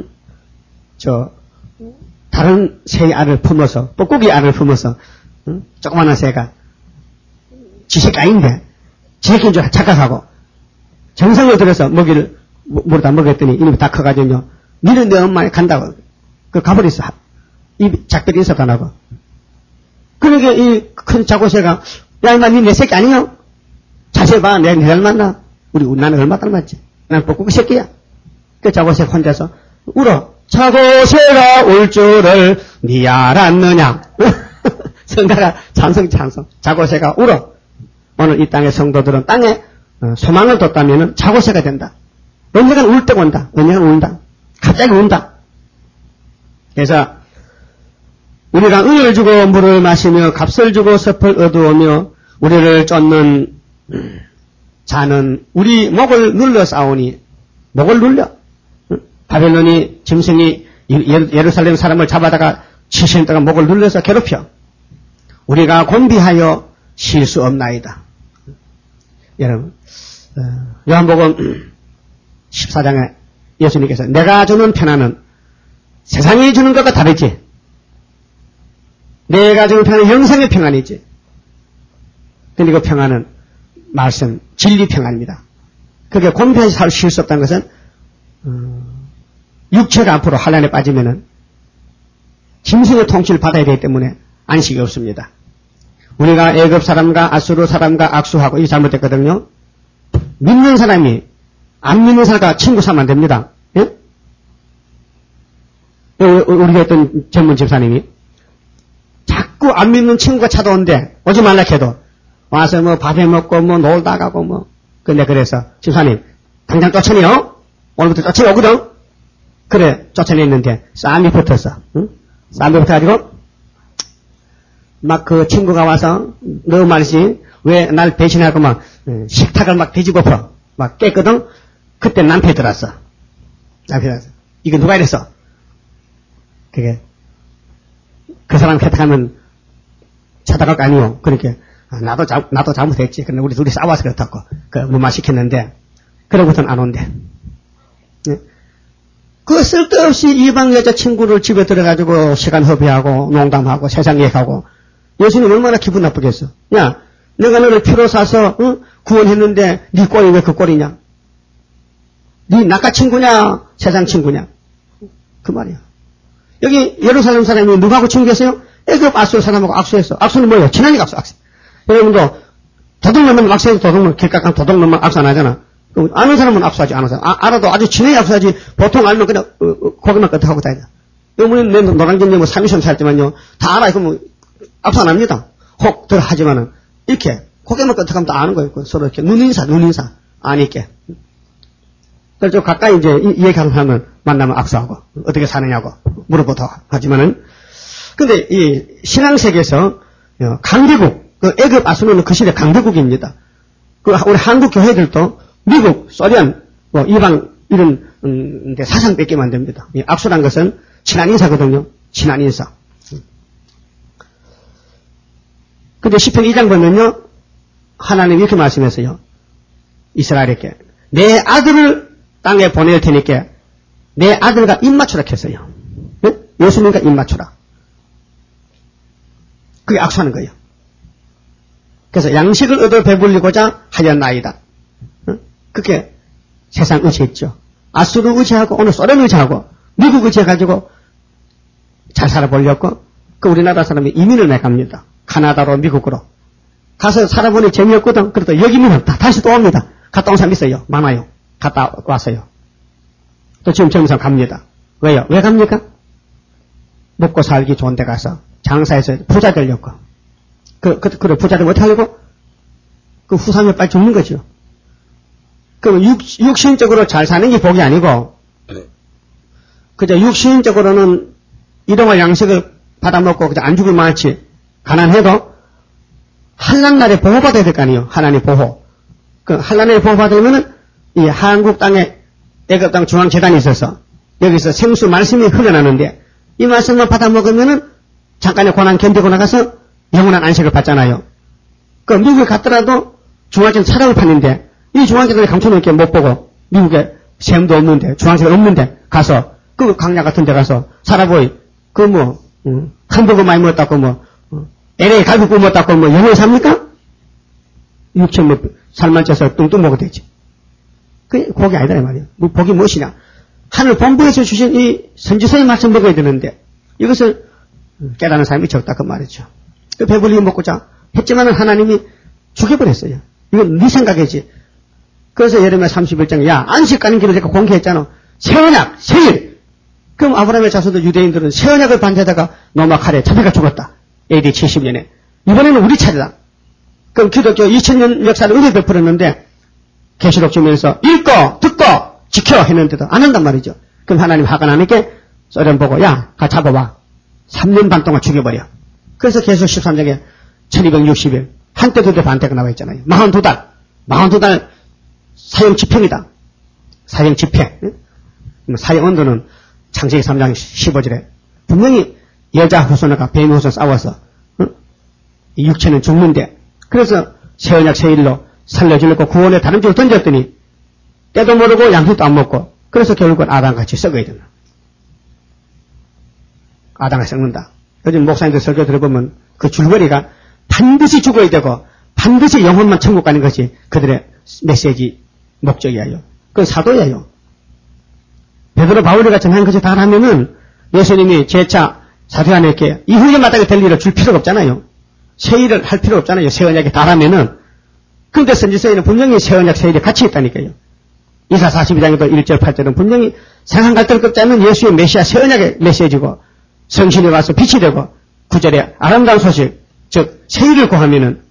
다른 새의 알을 품어서, 뻐꾸기 알을 품어서, 조그마한 새가, 지 새끼 아닌데, 지 새끼인 줄 착각하고, 정성을 들여서 물에다 먹였더니, 이놈이 다 커가지고요, 니는 내 엄마에 간다고, 가버렸어. 이 작별 인사도 안 하고. 그러니까 이 큰 자고새가, 야, 임마, 니 내 새끼 아니요? 자세히 봐, 내가 니 닮았나? 나는 얼마 닮았지? 난 뻐꾸기 새끼야. 그 자고새 혼자서 울어. 자고새가 올 줄을 니 알았느냐? 성가가 찬성. 자고새가 울어. 오늘 이 땅의 성도들은 땅에 소망을 뒀다면 자고새가 된다. 언젠간 울 때가 온다. 언젠간 운다. 갑자기 운다. 그래서 우리가 은을 주고 물을 마시며 값을 주고 섭을 얻어오며 우리를 쫓는 자는 우리 목을 눌러 싸우니 목을 눌려. 바벨론이 짐승이 예루살렘 사람을 잡아다가 70년 동안 목을 눌러서 괴롭혀. 우리가 곤비하여 쉴 수 없나이다. 여러분, 요한복음 14장에 예수님께서 내가 주는 평안은 세상이 주는 것과 다르지. 내가 주는 평안은 영생의 평안이지. 그런데 그 평안은 말씀, 진리 평안입니다. 그게 곤비하여 쉴 수 없다는 것은 육체가 앞으로 환란에 빠지면은 짐승의 통치를 받아야 되기 때문에 안식이 없습니다. 우리가 애굽 사람과 아수르 사람과 악수하고 이게 잘못됐거든요. 믿는 사람이 안 믿는 사람과 친구 사면 안 됩니다. 예? 우리가 했던 전문 집사님이 자꾸 안 믿는 친구가 찾아오는데 오지 말라 해도 와서 뭐 밥해 먹고 뭐 놀다 가고 뭐. 근데 그래서 집사님 당장 쫓아내요. 오늘부터 쫓아오거든. 그래 쫓아냈는데 싸움이 붙었어. 응? 싸움이 붙어가지고 막 그 친구가 와서 너 말이지 왜 날 배신하고 막 식탁을 막 뒤집어펴 막 깼거든. 그때 남편이 들었어. 남편이 들었어. 이거 누가 이랬어? 그게 그 사람 탓하면 찾아갈 거 아니오. 그러니까 나도 잘못했지. 근데 우리 둘이 싸워서 그렇다고 그 무마 시켰는데 그러고선 안 온대. 예? 그 쓸데없이 이방 여자친구를 집에 들어가지고 시간 허비하고 농담하고 세상 얘기하고 예수님 얼마나 기분 나쁘겠어. 야 내가 너를 피로 사서 구원했는데 네 꼴이 왜 그 꼴이냐. 네 낙가 친구냐 세상 친구냐. 그 말이야. 여기 예루살렘 사람이 누구하고 친구겠어요? 애굽 아수르 사람하고 악수했어. 악수는 뭐예요? 친하니까 악수. 여러분도 도둑 넘으면 악수해서 길가까지 도둑 넘으면 악수 안 하잖아. 아는 사람은 악수하지, 아는 사람. 알아도 아주 친하게 악수하지, 보통 알면 그냥, 고개만 끄덕하고 다니다. 요번에 내 노랑진님 뭐 3미션 살 때만요, 다 알아. 그러면 악수 안 합니다. 혹, 하지만은, 이렇게, 고개만 끄덕하면 다 아는 거예요. 서로 이렇게, 눈인사, 아니께. 그래서 가까이 이제, 이 얘기하는 사람은 만나면 악수하고, 어떻게 사느냐고, 물어보도록 하지만은, 근데 이 신앙세계에서, 강대국, 그 애굽 아수르는 그 시대 강대국입니다. 그 우리 한국 교회들도 미국, 소련, 뭐 이방 이런 데 사상 뺏게 만듭니다. 이 악수란 것은 친한 인사거든요. 친한 인사. 근데 시편 2장 보면요, 하나님이 이렇게 말씀했어요. 이스라엘에게 내 아들을 땅에 보낼 테니까 내 아들과 입 맞추라 했어요. 네? 예수님과 입 맞추라. 그게 악수하는 거예요. 그래서 양식을 얻어 배불리고자 하였나이다. 그렇게 세상 의지했죠. 아수르 의지하고 오늘 소련 의지하고 미국 의지해가지고 잘 살아보려고 그 우리나라 사람이 이민을 나갑니다. 카나다로 미국으로 가서 살아보니 재미없거든. 그래도 여기면 다시 또 옵니다. 갔다 온 사람 있어요. 많아요. 갔다 왔어요. 또 지금 젊은 사람 갑니다. 왜요? 왜 갑니까? 먹고 살기 좋은 데 가서 장사해서 부자 되려고. 그래 부자 되면 어떻게 하려고? 그 후삼에 빨리 죽는 거죠. 그럼 육신적으로 잘 사는 게 복이 아니고, 그저 육신적으로는 일용할 양식을 받아먹고 그저 안 죽을 만하지 가난해도 한란날에 보호받아야 될 거 아니에요. 하나님 보호. 그 한란날에 보호받으면은 이 한국 땅에 애굽 땅 중앙재단이 있어서 여기서 생수 말씀이 흘러나는데 이 말씀을 받아먹으면은 잠깐의 고난 견디고 나가서 영원한 안식을 받잖아요. 그 미국에 갔더라도 중앙재단 차량을 파는데 이 중앙재단에 감춰놓은 게 못 보고 미국에 샘도 없는데 중앙재단 없는데 가서 그 강야 같은 데 가서 살아보이 그 뭐 hamburger 많이 먹었다고 뭐 LA 갈비국 먹었다고 뭐 영원히 삽니까? 육천 뭐 살만 쪄서 뚱뚱 먹어도 되지. 그게 복이 아니다 이 말이에요. 뭐 복이 무엇이냐? 하늘 본부에서 주신 이 선지서의 말씀 먹어야 되는데 이것을 깨닫는 사람이 적다 그 말이죠. 그 배불리 먹고자 했지만은 하나님이 죽여버렸어요. 이건 네 생각이지. 그래서 예레미야 31장에 야 안식 가는 길을 제가 공개했잖아. 새 언약 새일. 그럼 아브라함의 자손들 유대인들은 새 언약을 반대하다가 노마 칼에 잡혀가 죽었다. AD 70년에. 이번에는 우리 차례다. 그럼 기독교 2000년 역사를 은혜 베풀었는데 계시록 주면서 읽고 듣고 지켜 했는데도 안 한단 말이죠. 그럼 하나님 화가 나니까 소련 보고 야 가 잡아봐. 3년 반 동안 죽여버려. 그래서 계속 13장에 1260일 한때 두대 반대가 나와 있잖아요. 42달 사형 집행이다. 사형 집행. 사형 언도는 창세기 3장 15절에 분명히 여자 후손과 뱀 후손 싸워서 이 육체는 죽는데 그래서 새 언약 새 일로 살려주려고 구원의 다른 쪽으로 던졌더니 때도 모르고 양식도 안 먹고 그래서 결국은 아담같이 썩어야 된다. 아담같이 썩는다. 요즘 목사님들 설교 들어보면 그 줄거리가 반드시 죽어야 되고 반드시 영혼만 천국 가는 것이 그들의 메시지 목적이에요. 그건 사도예요. 베드로 바울이가 전한 것이 다 하면은 예수님이 제차 사도안에게 이후에 마땅히 될 일을 줄 필요가 없잖아요. 새 일을 할 필요 없잖아요. 새 언약이 다 하면은. 그런데 선지서에는 분명히 새 언약 새 일이 같이 있다니까요. 이사 42장에도 1절 8절은 분명히 상한 갈등을 꺾지 않는 예수의 메시아 새 언약의 메시지고 성신이 와서 빛이 되고 9절에 아름다운 소식 즉 새 일을 구하면은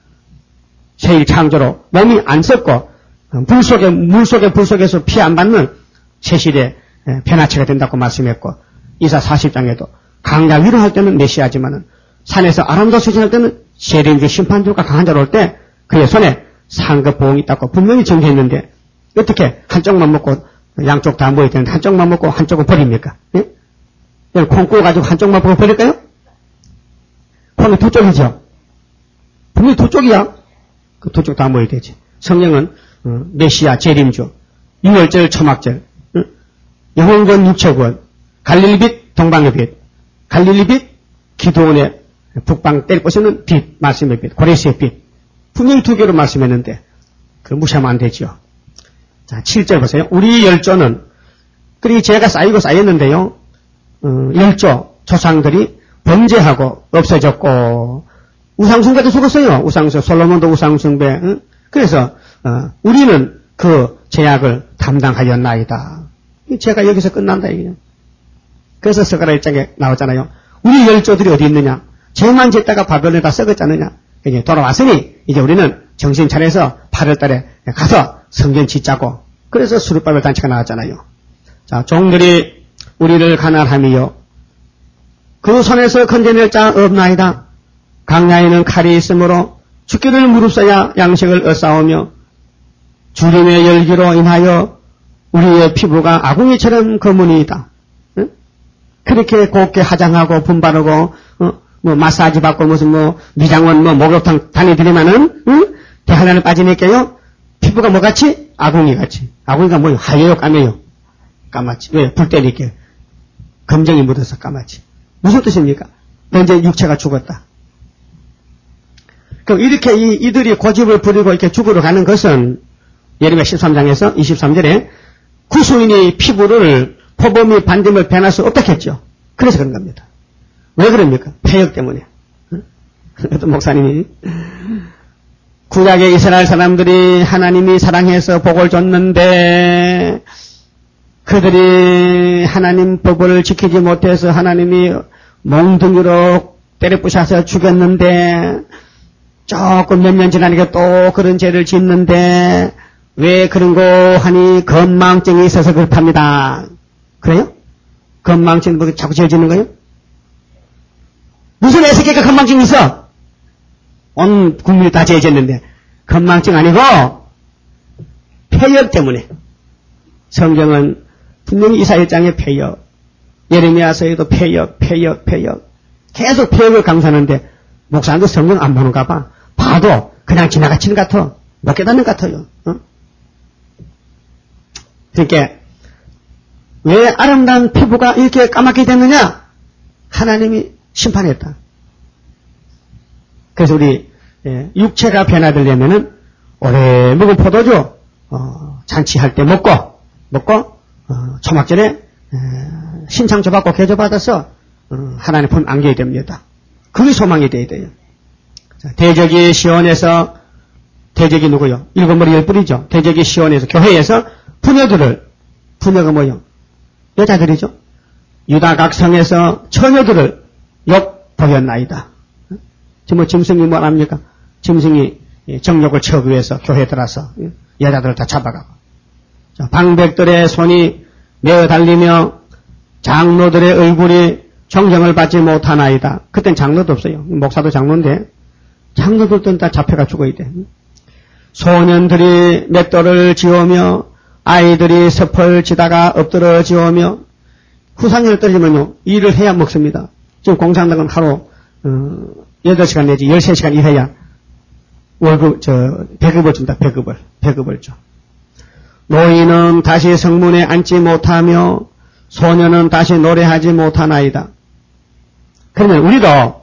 새 일 창조로 몸이 안 썩고 불 속에서 피 안 받는 새실의 변화체가 된다고 말씀했고 이사 40장에도 강자 위로할 때는 메시아지만은 산에서 아름다운 소식할 때는 세례인의 심판들과 강한 자로 올 때 그의 손에 상급 보응이 있다고 분명히 정했는데 어떻게 한쪽만 먹고 양쪽 다 모여야 되는데 한쪽만 먹고 한쪽은 버립니까? 예? 콩 구워가지고 한쪽만 보고 버릴까요? 콩이 두 쪽이죠. 분명히 두 쪽이야. 그 두 쪽 다 모여야 되지. 성령은 메시아 재림주, 유월절 초막절, 영혼권 육체권, 갈릴리빛 동방의 빛, 갈릴리빛 기도원의 북방 때리부수는 빛, 말씀의 빛, 고레스의 빛. 분명히 두 개로 말씀했는데 그 무시하면 안 되죠. 자, 7절 보세요. 우리 열조는 그리고 죄가 쌓이고 쌓였는데요. 열조 조상들이 범죄하고 없어졌고 우상숭배도 죽었어요. 우상숭배, 솔로몬도 우상숭배. 응? 그래서 우리는 그 죄악을 담당하였나이다. 죄가 여기서 끝난다 이게요. 그래서 스가랴 1장에 나오잖아요. 우리 열조들이 어디 있느냐? 죄만 짓다가 바벨론에 다 썩었지 않느냐? 이제 돌아왔으니 이제 우리는 정신 차려서 8월달에 가서 성전 짓자고. 그래서 수르바벨 단체가 나왔잖아요. 자, 종들이 우리를 가난함이요. 그 손에서 건져낼 자 없나이다. 강야에는 칼이 있으므로 죽기를 무릅써야 양식을 얻사오며 주림의 열기로 인하여 우리의 피부가 아궁이처럼 검은이다. 응? 그렇게 곱게 화장하고 분바르고 뭐 마사지 받고 무슨 미장원 목욕탕 다니더니만은 대한란을 빠지니까요. 피부가 뭐같이? 아궁이같이. 아궁이가 뭐예요? 하얘요? 까매요? 까맣지. 왜? 불 때리게. 검정이 묻어서 까맣지. 무슨 뜻입니까? 현재 육체가 죽었다. 그럼 이렇게 이들이 고집을 부리고 이렇게 죽으러 가는 것은 예레미야 13장에서 23절에 구수인이 피부를 포범이 반점을 변할 수 없다 했죠. 그래서 그런 겁니다. 왜 그럽니까? 폐역 때문에. 어떤 목사님이 구약의 이스라엘 사람들이 하나님이 사랑해서 복을 줬는데 그들이 하나님 법을 지키지 못해서 하나님이 몽둥이로 때려부셔서 죽였는데 조금 몇 년 지나니까 또 그런 죄를 짓는데 왜 그런 거 하니 건망증이 있어서 그렇답니다. 그래요? 건망증 뭐 자꾸 죄 짓는 거예요? 무슨 애새끼가 건망증이 있어? 온 국민이 다 죄 짓는데 건망증 아니고 폐역 때문에. 성경은 분명히 이사 1장에 폐역, 예레미야서에도 폐역 계속 폐역을 강조하는데 목사님도 성경 안 보는가 봐. 봐도 그냥 지나가치는 것 같아. 못 깨닫는 것 같아요. 그러니까 왜 아름다운 피부가 이렇게 까맣게 됐느냐? 하나님이 심판했다. 그래서 우리 육체가 변화되려면은 오래 먹은 포도주 잔치할 때 먹고 초막절에 신창조 받고 개조 받아서 하나님 품 안겨야 됩니다. 그게 소망이 돼야 돼요. 자, 대적이 시온에서 대적이 누구요? 일곱 머리 열 뿔이죠. 대적이 시온에서 교회에서 부녀가 뭐요? 여자들이죠. 유다 각 성에서 처녀들을 욕보였나이다. 지금 짐승이 뭐랍니까? 짐승이 정욕을 채우기 위해서 교회에 들어와서 여자들을 다 잡아가고 방백들의 손이 메어 달리며 장로들의 얼굴이 존경을 받지 못하나이다. 그땐 장로도 없어요. 목사도 장로인데 장로들도 다 잡혀가 죽어야 돼. 소년들이 맷돌을 지우며 아이들이 섭을 지다가 엎드러 지우며 후상열을 떨어지면요. 일을 해야 먹습니다. 지금 공산당은 하루 8시간 내지 13시간 일해야 월급, 배급을 준다. 배급을 줘. 노인은 다시 성문에 앉지 못하며 소년은 다시 노래하지 못하나이다. 그러면 우리도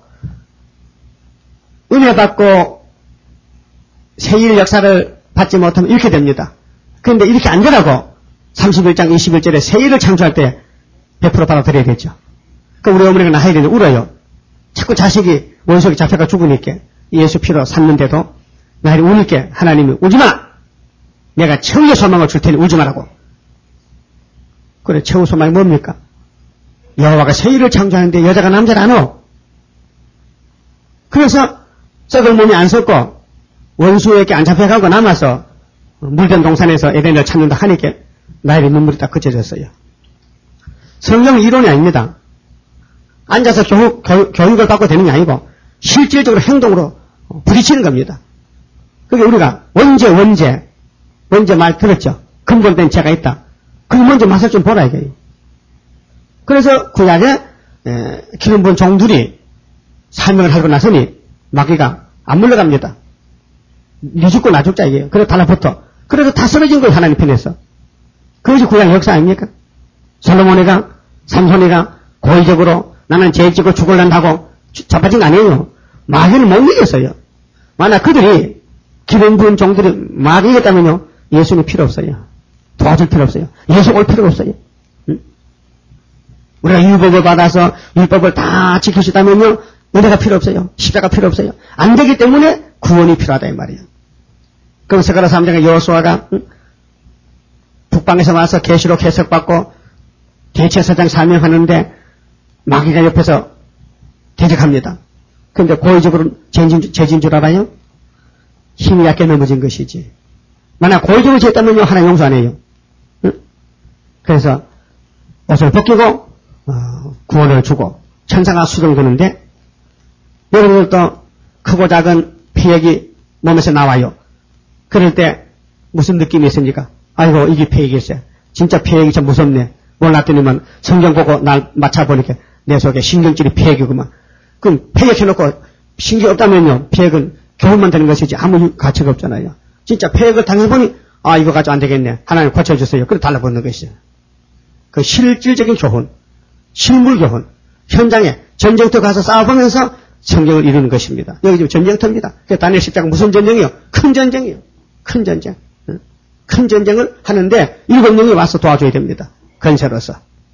은혜 받고 세일 역사를 받지 못하면 이렇게 됩니다. 그런데 이렇게 안 되라고 31장 21절에 세일을 창조할 때 100% 받아들여야겠죠. 그럼 우리 어머니가 나이에 되면 울어요. 자꾸 자식이 원수에게 잡혀가 죽으니까 예수 피로 샀는데도 나이에 우니까 하나님이 울지마! 내가 최후의 소망을 줄 테니 울지 말라고. 그래, 최후 소망이 뭡니까? 여호와가 세일을 창조하는데 여자가 남자를 안 오. 그래서 썩을 몸이 안 썩고 원수에게 안 잡혀가고 남아서 물된 동산에서 에덴을 찾는다 하니까 나일의 눈물이 딱 그쳐졌어요. 성경은 이론이 아닙니다. 앉아서 교육을 받고 되는 게 아니고 실질적으로 행동으로 부딪히는 겁니다. 그게 우리가 원죄 말 들었죠. 근본된 죄가 있다. 그 먼저 맛을 좀 보라 이거예요. 그래서 구약에 기름 부은 종들이 설명을 하고 나서니 마귀가 안 물러갑니다. 니 죽고 나 죽자 이게요. 그래서 달라붙어. 그래서 다 쓰러진 거예요. 하나님 편에서. 그것이 구약 역사 아닙니까? 솔로몬이가 삼손이가 고의적으로 나는 죄 짓고 죽을란다고 자빠진 거 아니에요. 마귀를 못 이겼어요. 만약 그들이 기름 부은 종들이 마귀 이겼다면요. 예수는 필요 없어요. 도와줄 필요 없어요. 예수 올 필요가 없어요. 응? 우리가 율법을 받아서 율법을 다 지키시다면요. 은혜가 필요 없어요. 십자가 필요 없어요. 안 되기 때문에 구원이 필요하다 이 말이에요. 그럼 스가랴 3장에 여호수아가 북방에서 와서 계시록 해석받고 대제사장 사명하는데 마귀가 옆에서 대적합니다. 그런데 고의적으로 죄진 줄 알아요? 힘이 약게 넘어진 것이지. 만약 고의적으로 죄했다면요 하나님 용서 안 해요. 응? 그래서 옷을 벗기고 구원을 주고 천사가 수정을 거는데 여러분들도 크고 작은 폐역이 몸에서 나와요. 그럴 때 무슨 느낌이 있습니까? 아이고 이게 폐역이었어요. 진짜 폐역이 참 무섭네. 몰랐더니만 성경 보고 날 맞춰보니까 내 속에 신경질이 폐역이구만. 그럼 폐역해놓고 신경 없다면요. 폐역은 교훈만 되는 것이지 아무 가치가 없잖아요. 진짜 폐역을 당해보니 아 이거 가지고 안 되겠네. 하나님 고쳐주세요. 그래 달라붙는 것이죠. 그 실질적인 교훈, 실물 교훈, 현장에 전쟁터 가서 싸워보면서 성경을 이루는 것입니다. 여기 지금 전쟁터입니다. 다니엘 10장은 무슨 전쟁이요? 큰 전쟁이요. 큰 전쟁. 큰 전쟁을 하는데 7명이 와서 도와줘야 됩니다. 건설로서.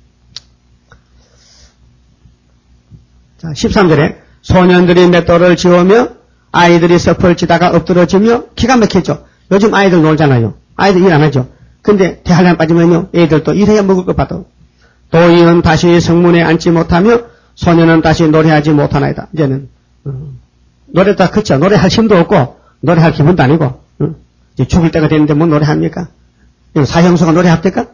자, 13절에 소년들이 맷돌을 지우며 아이들이 섭을 지다가 엎드러지며 기가 막히죠. 요즘 아이들 놀잖아요. 아이들 일 안 하죠. 근데 대한량 빠지면요. 애들도 일해야 먹을 것 받아. 노인은 다시 성문에 앉지 못하며 소년은 다시 노래하지 못하나이다. 이제는 노래 다 그쵸. 노래할 힘도 없고 노래할 기분도 아니고 이제 죽을 때가 됐는데 뭐 노래합니까? 사형수가 노래합니까?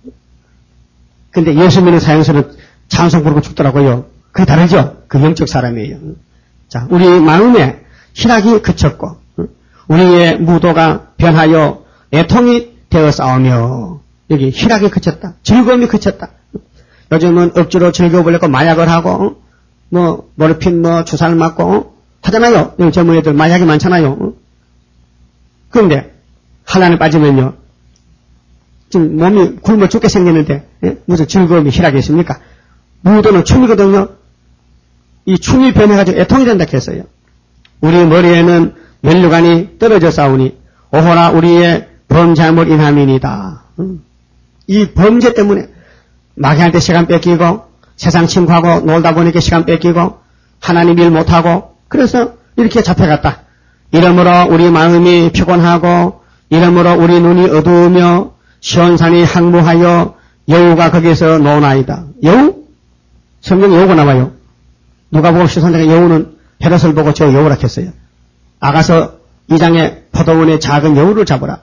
근데 예수 믿는 사형수는 찬송 부르고 죽더라고요. 그게 다르죠? 그 영적 사람이에요. 자, 우리 마음에 희락이 그쳤고 우리의 무도가 변하여 애통이 되어 싸우며 여기 희락이 그쳤다. 즐거움이 그쳤다. 요즘은 억지로 즐겨보려고 마약을 하고 모르핀 주사를 맞고 하잖아요. 여기 젊은 애들 마약이 많잖아요. 그런데 하나님 빠지면요. 지금 몸이 굶어 죽게 생겼는데 무슨 즐거움이 희락이 있습니까? 무도는 춤이거든요. 이 춤이 변해가지고 애통이 된다 했어요. 우리 머리에는 면류관이 떨어져 싸우니 오호라 우리의 범잘못 인함이니다. 이 범죄 때문에 마귀한테 시간 뺏기고 세상 침구하고 놀다 보니까 시간 뺏기고 하나님 일 못하고 그래서 이렇게 잡혀갔다. 이러므로 우리 마음이 피곤하고 이러므로 우리 눈이 어두우며 시온산이 항무하여 여우가 거기서 노나이다. 여우? 성경에 여우가 나와요. 누가복음 13장에 여우는 헤롯을 보고 저 여우라 했어요. 아가서 2장에 포도원에 작은 여우를 잡으라.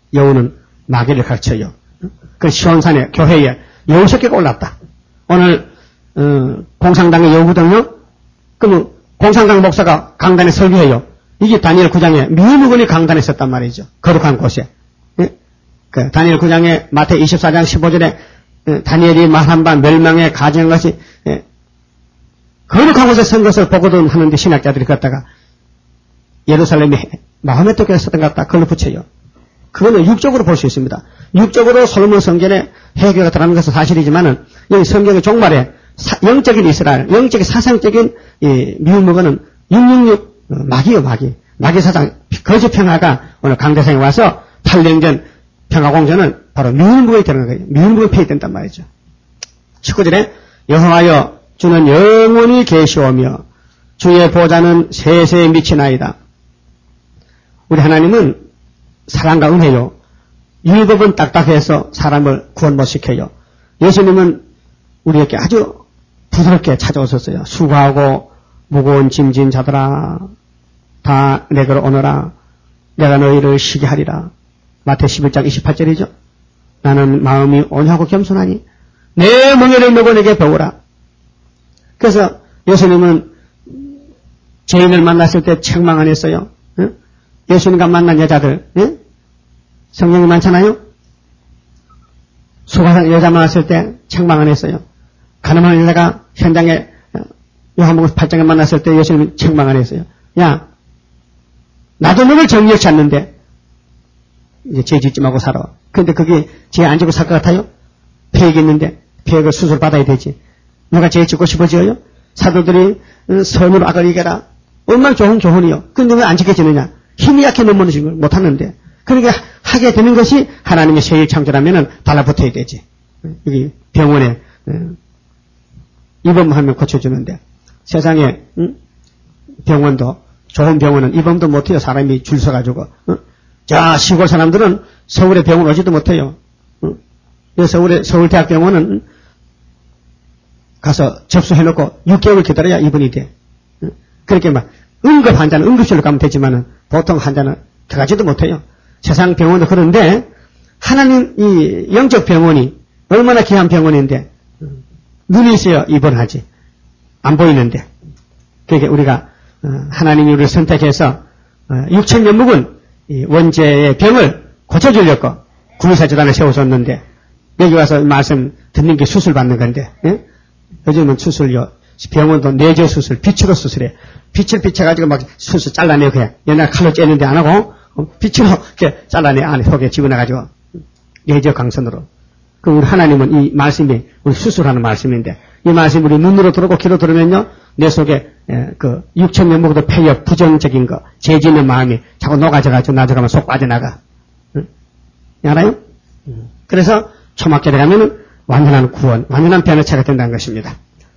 여우는 마귀를 가르쳐요. 그 시온산에 교회에 여우 새끼가 올랐다. 오늘 공산당의 요구든요. 그러면 공산당 목사가 강단에 설교해요. 이게 다니엘 9장에 미무근이 강단에 섰단 말이죠. 거룩한 곳에. 예? 그 다니엘 9장에 마태 24장 15절에 다니엘이 말한 바 멸망의 가정한 것이 거룩한 곳에 선 것을 보거든 하는데 신학자들이 걷다가 예루살렘에 마음에 또 꼈었던 것 같다. 그걸로 붙여요. 그거는 육적으로 볼 수 있습니다. 육적으로 솔로몬 성전에 해교가 들어가는 것은 사실이지만은 여기 성경의 종말에 영적인 이스라엘, 영적인 사상적인 미움무거는 666 마귀요, 마귀. 마귀 사상, 거짓 평화가 오늘 강대상에 와서 8년 전 평화공전은 바로 미움무거에 들어간 거예요. 미움무거에 폐위된단 말이죠. 19절에 여호와여 주는 영원히 계시오며 주의 보좌는 세세에 미치나이다. 우리 하나님은 사랑과 은혜요. 율법은 딱딱해서 사람을 구원 못 시켜요. 예수님은 우리에게 아주 부드럽게 찾아오셨어요. 수고하고 무거운 짐진 자들아 다 내게로 오너라. 내가 너희를 쉬게 하리라. 마태 11장 28절이죠. 나는 마음이 온유하고 겸손하니 내 멍에를 메고 내게 배우라. 그래서 예수님은 죄인을 만났을 때 책망 안 했어요. 응? 예수님과 만난 여자들, 응? 성경이 많잖아요. 수고하는 여자 만났을 때 책망 안 했어요. 가늠한 여자가 현장에 요한복음 8장에 만났을 때 예수님이 책망 안 했어요. 야, 나도 너를 정리치 않는데 이제 죄 짓지 말고 살아. 근데 그게 죄 안 지고 살 것 같아요? 폐액이 있는데 폐액을 수술 받아야 되지. 누가 죄 짓고 싶어져요? 사도들이 선으로 악을 이겨라. 얼마나 좋은 교훈이요. 근데 왜 안 지켜지느냐? 힘이 약해 넘어지는 걸 못하는데. 그러니까 하게 되는 것이 하나님의 세일 창조라면은 달라붙어야 되지. 여기 병원에 입원하면 고쳐주는데 세상에 병원도 좋은 병원은 입원도 못해요. 사람이 줄 서가지고. 자 시골 사람들은 서울에 병원 오지도 못해요. 서울대학병원은 가서 접수해놓고 6개월 기다려야 입원이 돼. 그렇게 막 응급 환자는 응급실로 가면 되지만은 보통 환자는 들어가지도 못해요. 세상 병원도 그런데 하나님 이 영적 병원이 얼마나 귀한 병원인데 눈이 있어야 입원하지. 안 보이는데. 그러니까 우리가 하나님이 우리를 선택해서 육천연묵은 원죄의 병을 고쳐주려고 구의사재단을 세워줬는데 여기 와서 말씀 듣는 게 수술 받는 건데 예? 요즘은 수술요. 병원도 뇌저 수술, 빛으로 수술해. 빛을 비춰가지고 막 수술 잘라내고 해. 옛날 칼로 째는데 안 하고 빛으로 이렇게 잘라내 안에 속에 집어넣어가지고 뇌저 강선으로. 그 우리 하나님은 이 말씀이 우리 수술하는 말씀인데 이 말씀이 우리 눈으로 들어오고 귀로 들으면요 내 속에 그 육천면목도 폐역 부정적인 거 죄짓는 마음이 자꾸 녹아져가지고 나중에 속 빠져나가. 응? 알아요? 그래서 초막절에 가면은 완전한 구원, 완전한 변화체가 된다는 것입니다.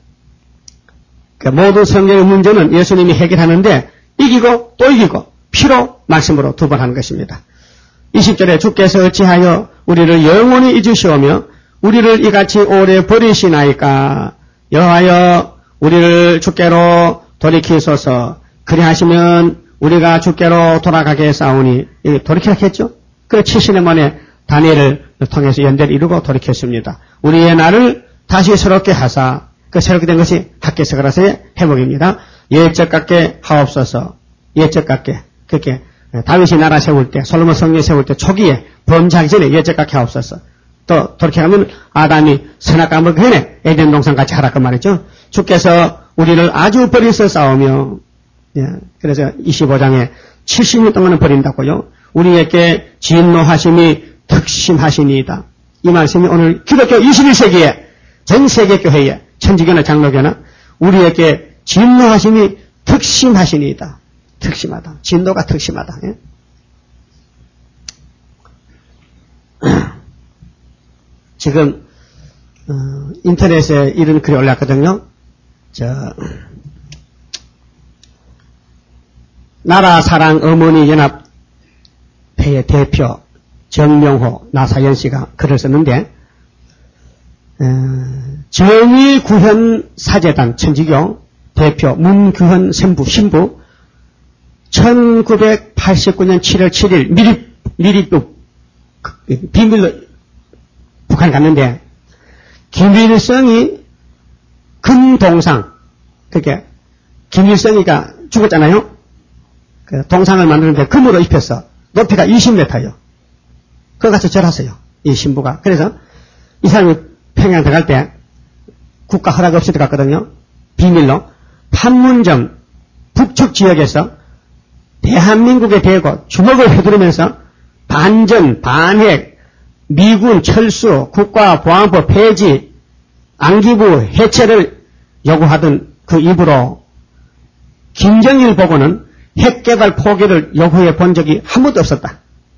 그러니까 모든 성경의 문제는 예수님이 해결하는데 이기고 또 이기고 피로 말씀으로 두 번 하는 것입니다. 20절에 주께서 어찌하여 우리를 영원히 잊으시오며 우리를 이같이 오래 버리시나이까. 여호와여 우리를 주께로 돌이키소서. 그리하시면 우리가 주께로 돌아가게 싸우니. 돌이키라 했죠. 그래 70년 만에 다니엘을 통해서 연대를 이루고 돌이켰습니다. 우리의 날을 다시 새롭게 하사. 그 새롭게 된 것이 학개서가라서의 회복입니다. 예적 같게 하옵소서. 예적 같게. 그렇게 다윗이 나라 세울 때, 솔로몬 성전 세울 때 초기에 범죄하기 전에 예적 같게 하옵소서. 또 돌이켜가면 아담이 선악과 먹기 전에 에덴 동산 같이 하라 그 말이죠. 주께서 우리를 아주 버리서 싸우며, 예, 그래서 25장에 70년 동안은 버린다고요. 우리에게 진노하심이 득심하시니이다. 이 말씀이 오늘 기독교 21세기에 전 세계 교회에 천주교나 장로교나 우리에게 진노하심이 득심하시니이다. 특심하다. 진노가 특심하다. 예? 지금 인터넷에 이런 글이 올랐거든요. 나라사랑 어머니 연합회의 대표 정명호 나사연 씨가 글을 썼는데 정의구현 사재단 천주교 대표 문규현 신부 1989년 7월 7일 미리 비밀로 북한 갔는데 김일성이 금동상, 그게 김일성이가 죽었잖아요. 그 동상을 만드는데 금으로 입혀서 높이가 20m요. 그거 가서 절하세요. 이 신부가. 그래서 이 사람이 평양 들어갈 때 국가 허락 없이 들어갔거든요. 비밀로. 판문점 북측 지역에서 대한민국에 대고 주먹을 휘두르면서 반전, 반핵, 미군 철수, 국가보안법 폐지, 안기부 해체를 요구하던 그 입으로 김정일 보고는 핵개발 포기를 요구해 본 적이 한 번도 없었다.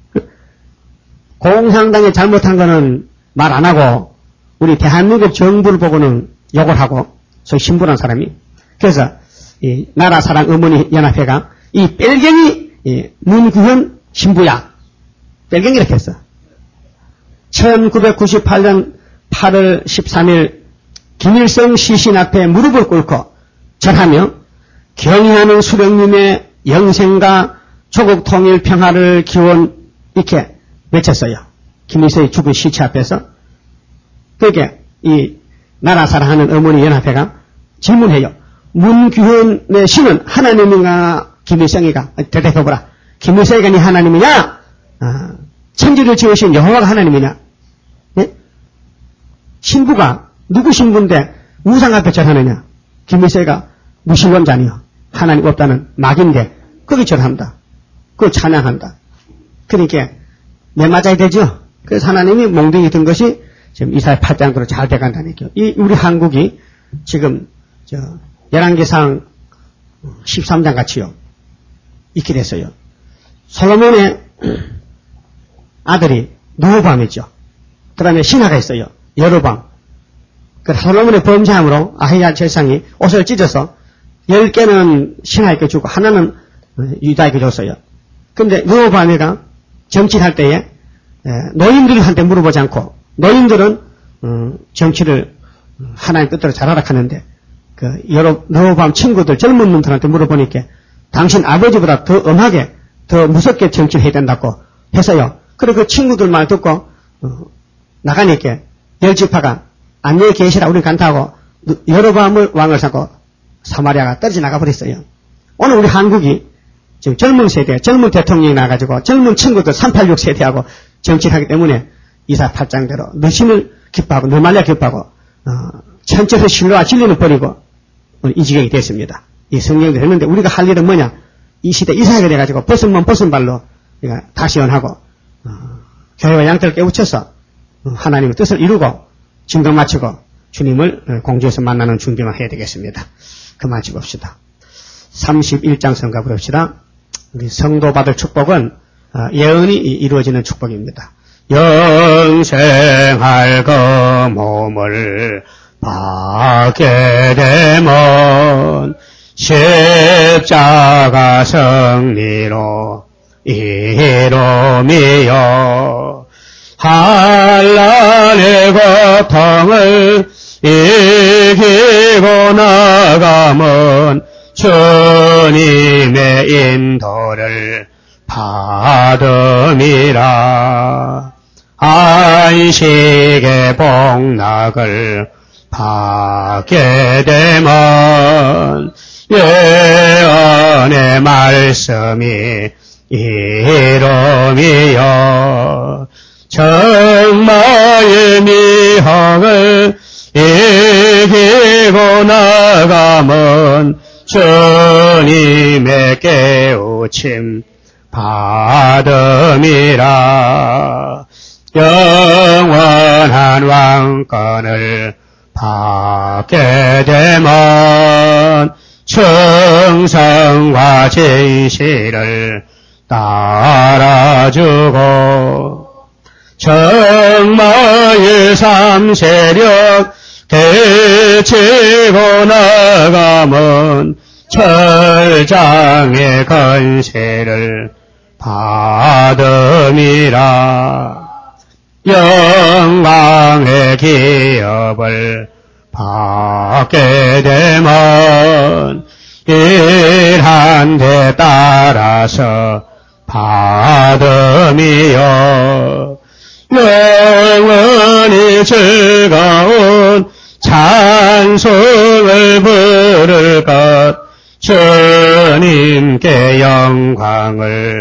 공산당이 잘못한 거는 말 안 하고 우리 대한민국 정부를 보고는 욕을 하고 소위 신부란 사람이. 그래서 이 나라사랑 어머니 연합회가 이 뺄갱이 문규현 신부야. 뺄갱이 이렇게 했어. 1998년 8월 13일 김일성 시신 앞에 무릎을 꿇고 절하며 경의하는 수령님의 영생과 조국 통일 평화를 기원 이렇게 외쳤어요. 김일성이 죽은 시체 앞에서. 그러니까 이 나라 사랑하는 어머니 연합회가 질문해요. 문규현의 신은 하나님인가 김일성이가? 대답해보라. 김일성이가 네 하나님이냐? 천지를 지으신 여호와가 하나님이냐? 네? 신부가 누구 신부인데 우상 앞에 절하느냐? 김일성이가 무신론자니요. 하나님 없다는 막인데 거기 절한다. 그거 찬양한다. 그러니까 내 맞아야 되죠. 그래서 하나님이 몽둥이 든 것이 지금 이사야 8장으로 잘 돼간다는 얘기요. 우리 한국이 지금 열왕기상 13장 같이요. 있게 됐어요. 솔로몬의 아들이 누호밤이죠. 그 다음에 신하가 있어요. 여로밤. 그 솔로몬의 범죄함으로 아히야 제사장이 옷을 찢어서 10개는 신하에게 주고 하나는 유다에게 줬어요. 근데 누호밤이가 정치를 할 때에 노인들한테 물어보지 않고 노인들은 정치를 하나님 뜻대로 잘하라 하는데 그 여로밤 친구들 젊은 분들한테 물어보니까 당신 아버지보다 더 엄하게 더 무섭게 정치를 해야 된다고 해서요. 그리고 그 친구들 말 듣고 나가니까 열지파가 안녕히 계시라 우리 간다고 여로밤을 왕을 삼고 사마리아가 떨어져 나가버렸어요. 오늘 우리 한국이 지금 젊은 세대, 젊은 대통령이 나가지고 젊은 친구들 386 세대하고 정치를 하기 때문에 이사 8장대로 너심을 기뻐하고 너말려 기뻐하고 천천히 신뢰와 진리는 버리고 이 지경이 됐습니다. 이 성경도 했는데 우리가 할 일은 뭐냐? 이 시대 이사하게 돼가지고 벗은 몸 벗은 발로 우리가 다시 연하고 교회와 양떼를 깨우쳐서 하나님의 뜻을 이루고 진동 마치고 주님을 공주에서 만나는 준비만 해야 되겠습니다. 그만 짚읍시다. 31장 성가 부릅시다. 우리 성도 받을 축복은 예언이 이루어지는 축복입니다. 영생할 그 몸을 받게 되면 십자가 승리로 이루미여 한란의 고통을 이기고 나가면 주님의 인도를 받음이라. 안식의 복락을 받게 되면 예언의 말씀이 이루미여 정마의 미혹을 이기고 나가면 주님의 깨우침 받음이라. 영원한 왕권을 받게 되면 충성과 진실을 따라주고 정마의 삼세력 개치고 나가면 철장의 건세를 받음이라. 영광의 기업을 받게 되면 일한 데 따라서 받음이여. 영원히 즐거운 찬송을 주님께 영광을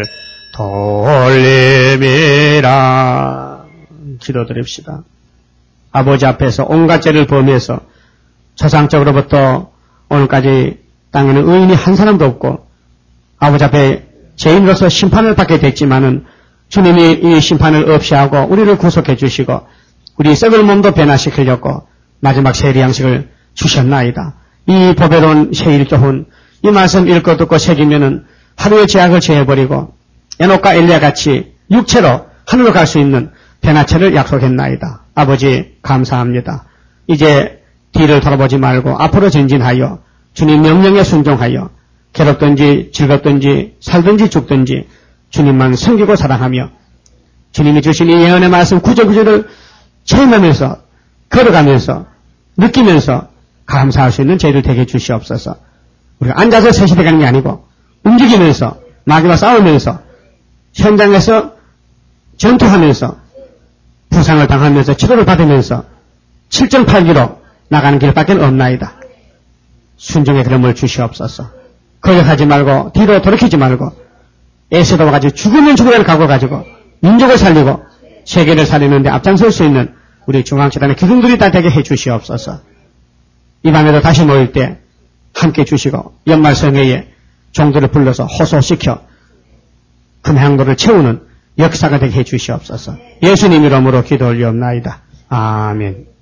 돌림이라. 기도드립시다. 아버지 앞에서 온갖 죄를 범해서 조상적으로부터 오늘까지 땅에는 의인이 한 사람도 없고 아버지 앞에 죄인으로서 심판을 받게 됐지만은 주님이 이 심판을 없이 하고 우리를 구속해 주시고 우리 썩을 몸도 변화시키려고 마지막 세리 양식을 주셨나이다. 이 보배로운 세일 좋은 이 말씀 읽고 듣고 새기면은 하루의 죄악을 제해버리고 에녹과 엘리야 같이 육체로 하늘로 갈 수 있는 변화체를 약속했나이다. 아버지 감사합니다. 이제 뒤를 돌아보지 말고 앞으로 전진하여 주님 명령에 순종하여 괴롭든지 즐겁든지 살든지 죽든지 주님만 섬기고 사랑하며 주님이 주신 이 예언의 말씀 구절구절을 체험하면서 걸어가면서 느끼면서 감사할 수 있는 죄를 되게 주시옵소서. 우리가 앉아서 세시대가는 게 아니고 움직이면서 마귀와 싸우면서 현장에서 전투하면서 부상을 당하면서 치료를 받으면서 7.8기로 나가는 길밖에 없나이다. 순종의 그름을 주시옵소서. 거역하지 말고 뒤로 돌이키지 말고 에스더와 같이 죽으면 죽으라는 각오를 가지고 민족을 살리고 세계를 살리는 데 앞장설 수 있는 우리 중앙재단의 기둥들이 다 되게 해 주시옵소서. 이 밤에도 다시 모일 때 함께 주시고 연말 성회에 종들을 불러서 호소시켜 금향도를 채우는 역사가 되게 해 주시옵소서. 예수님 이름으로 기도 올리옵나이다. 아멘.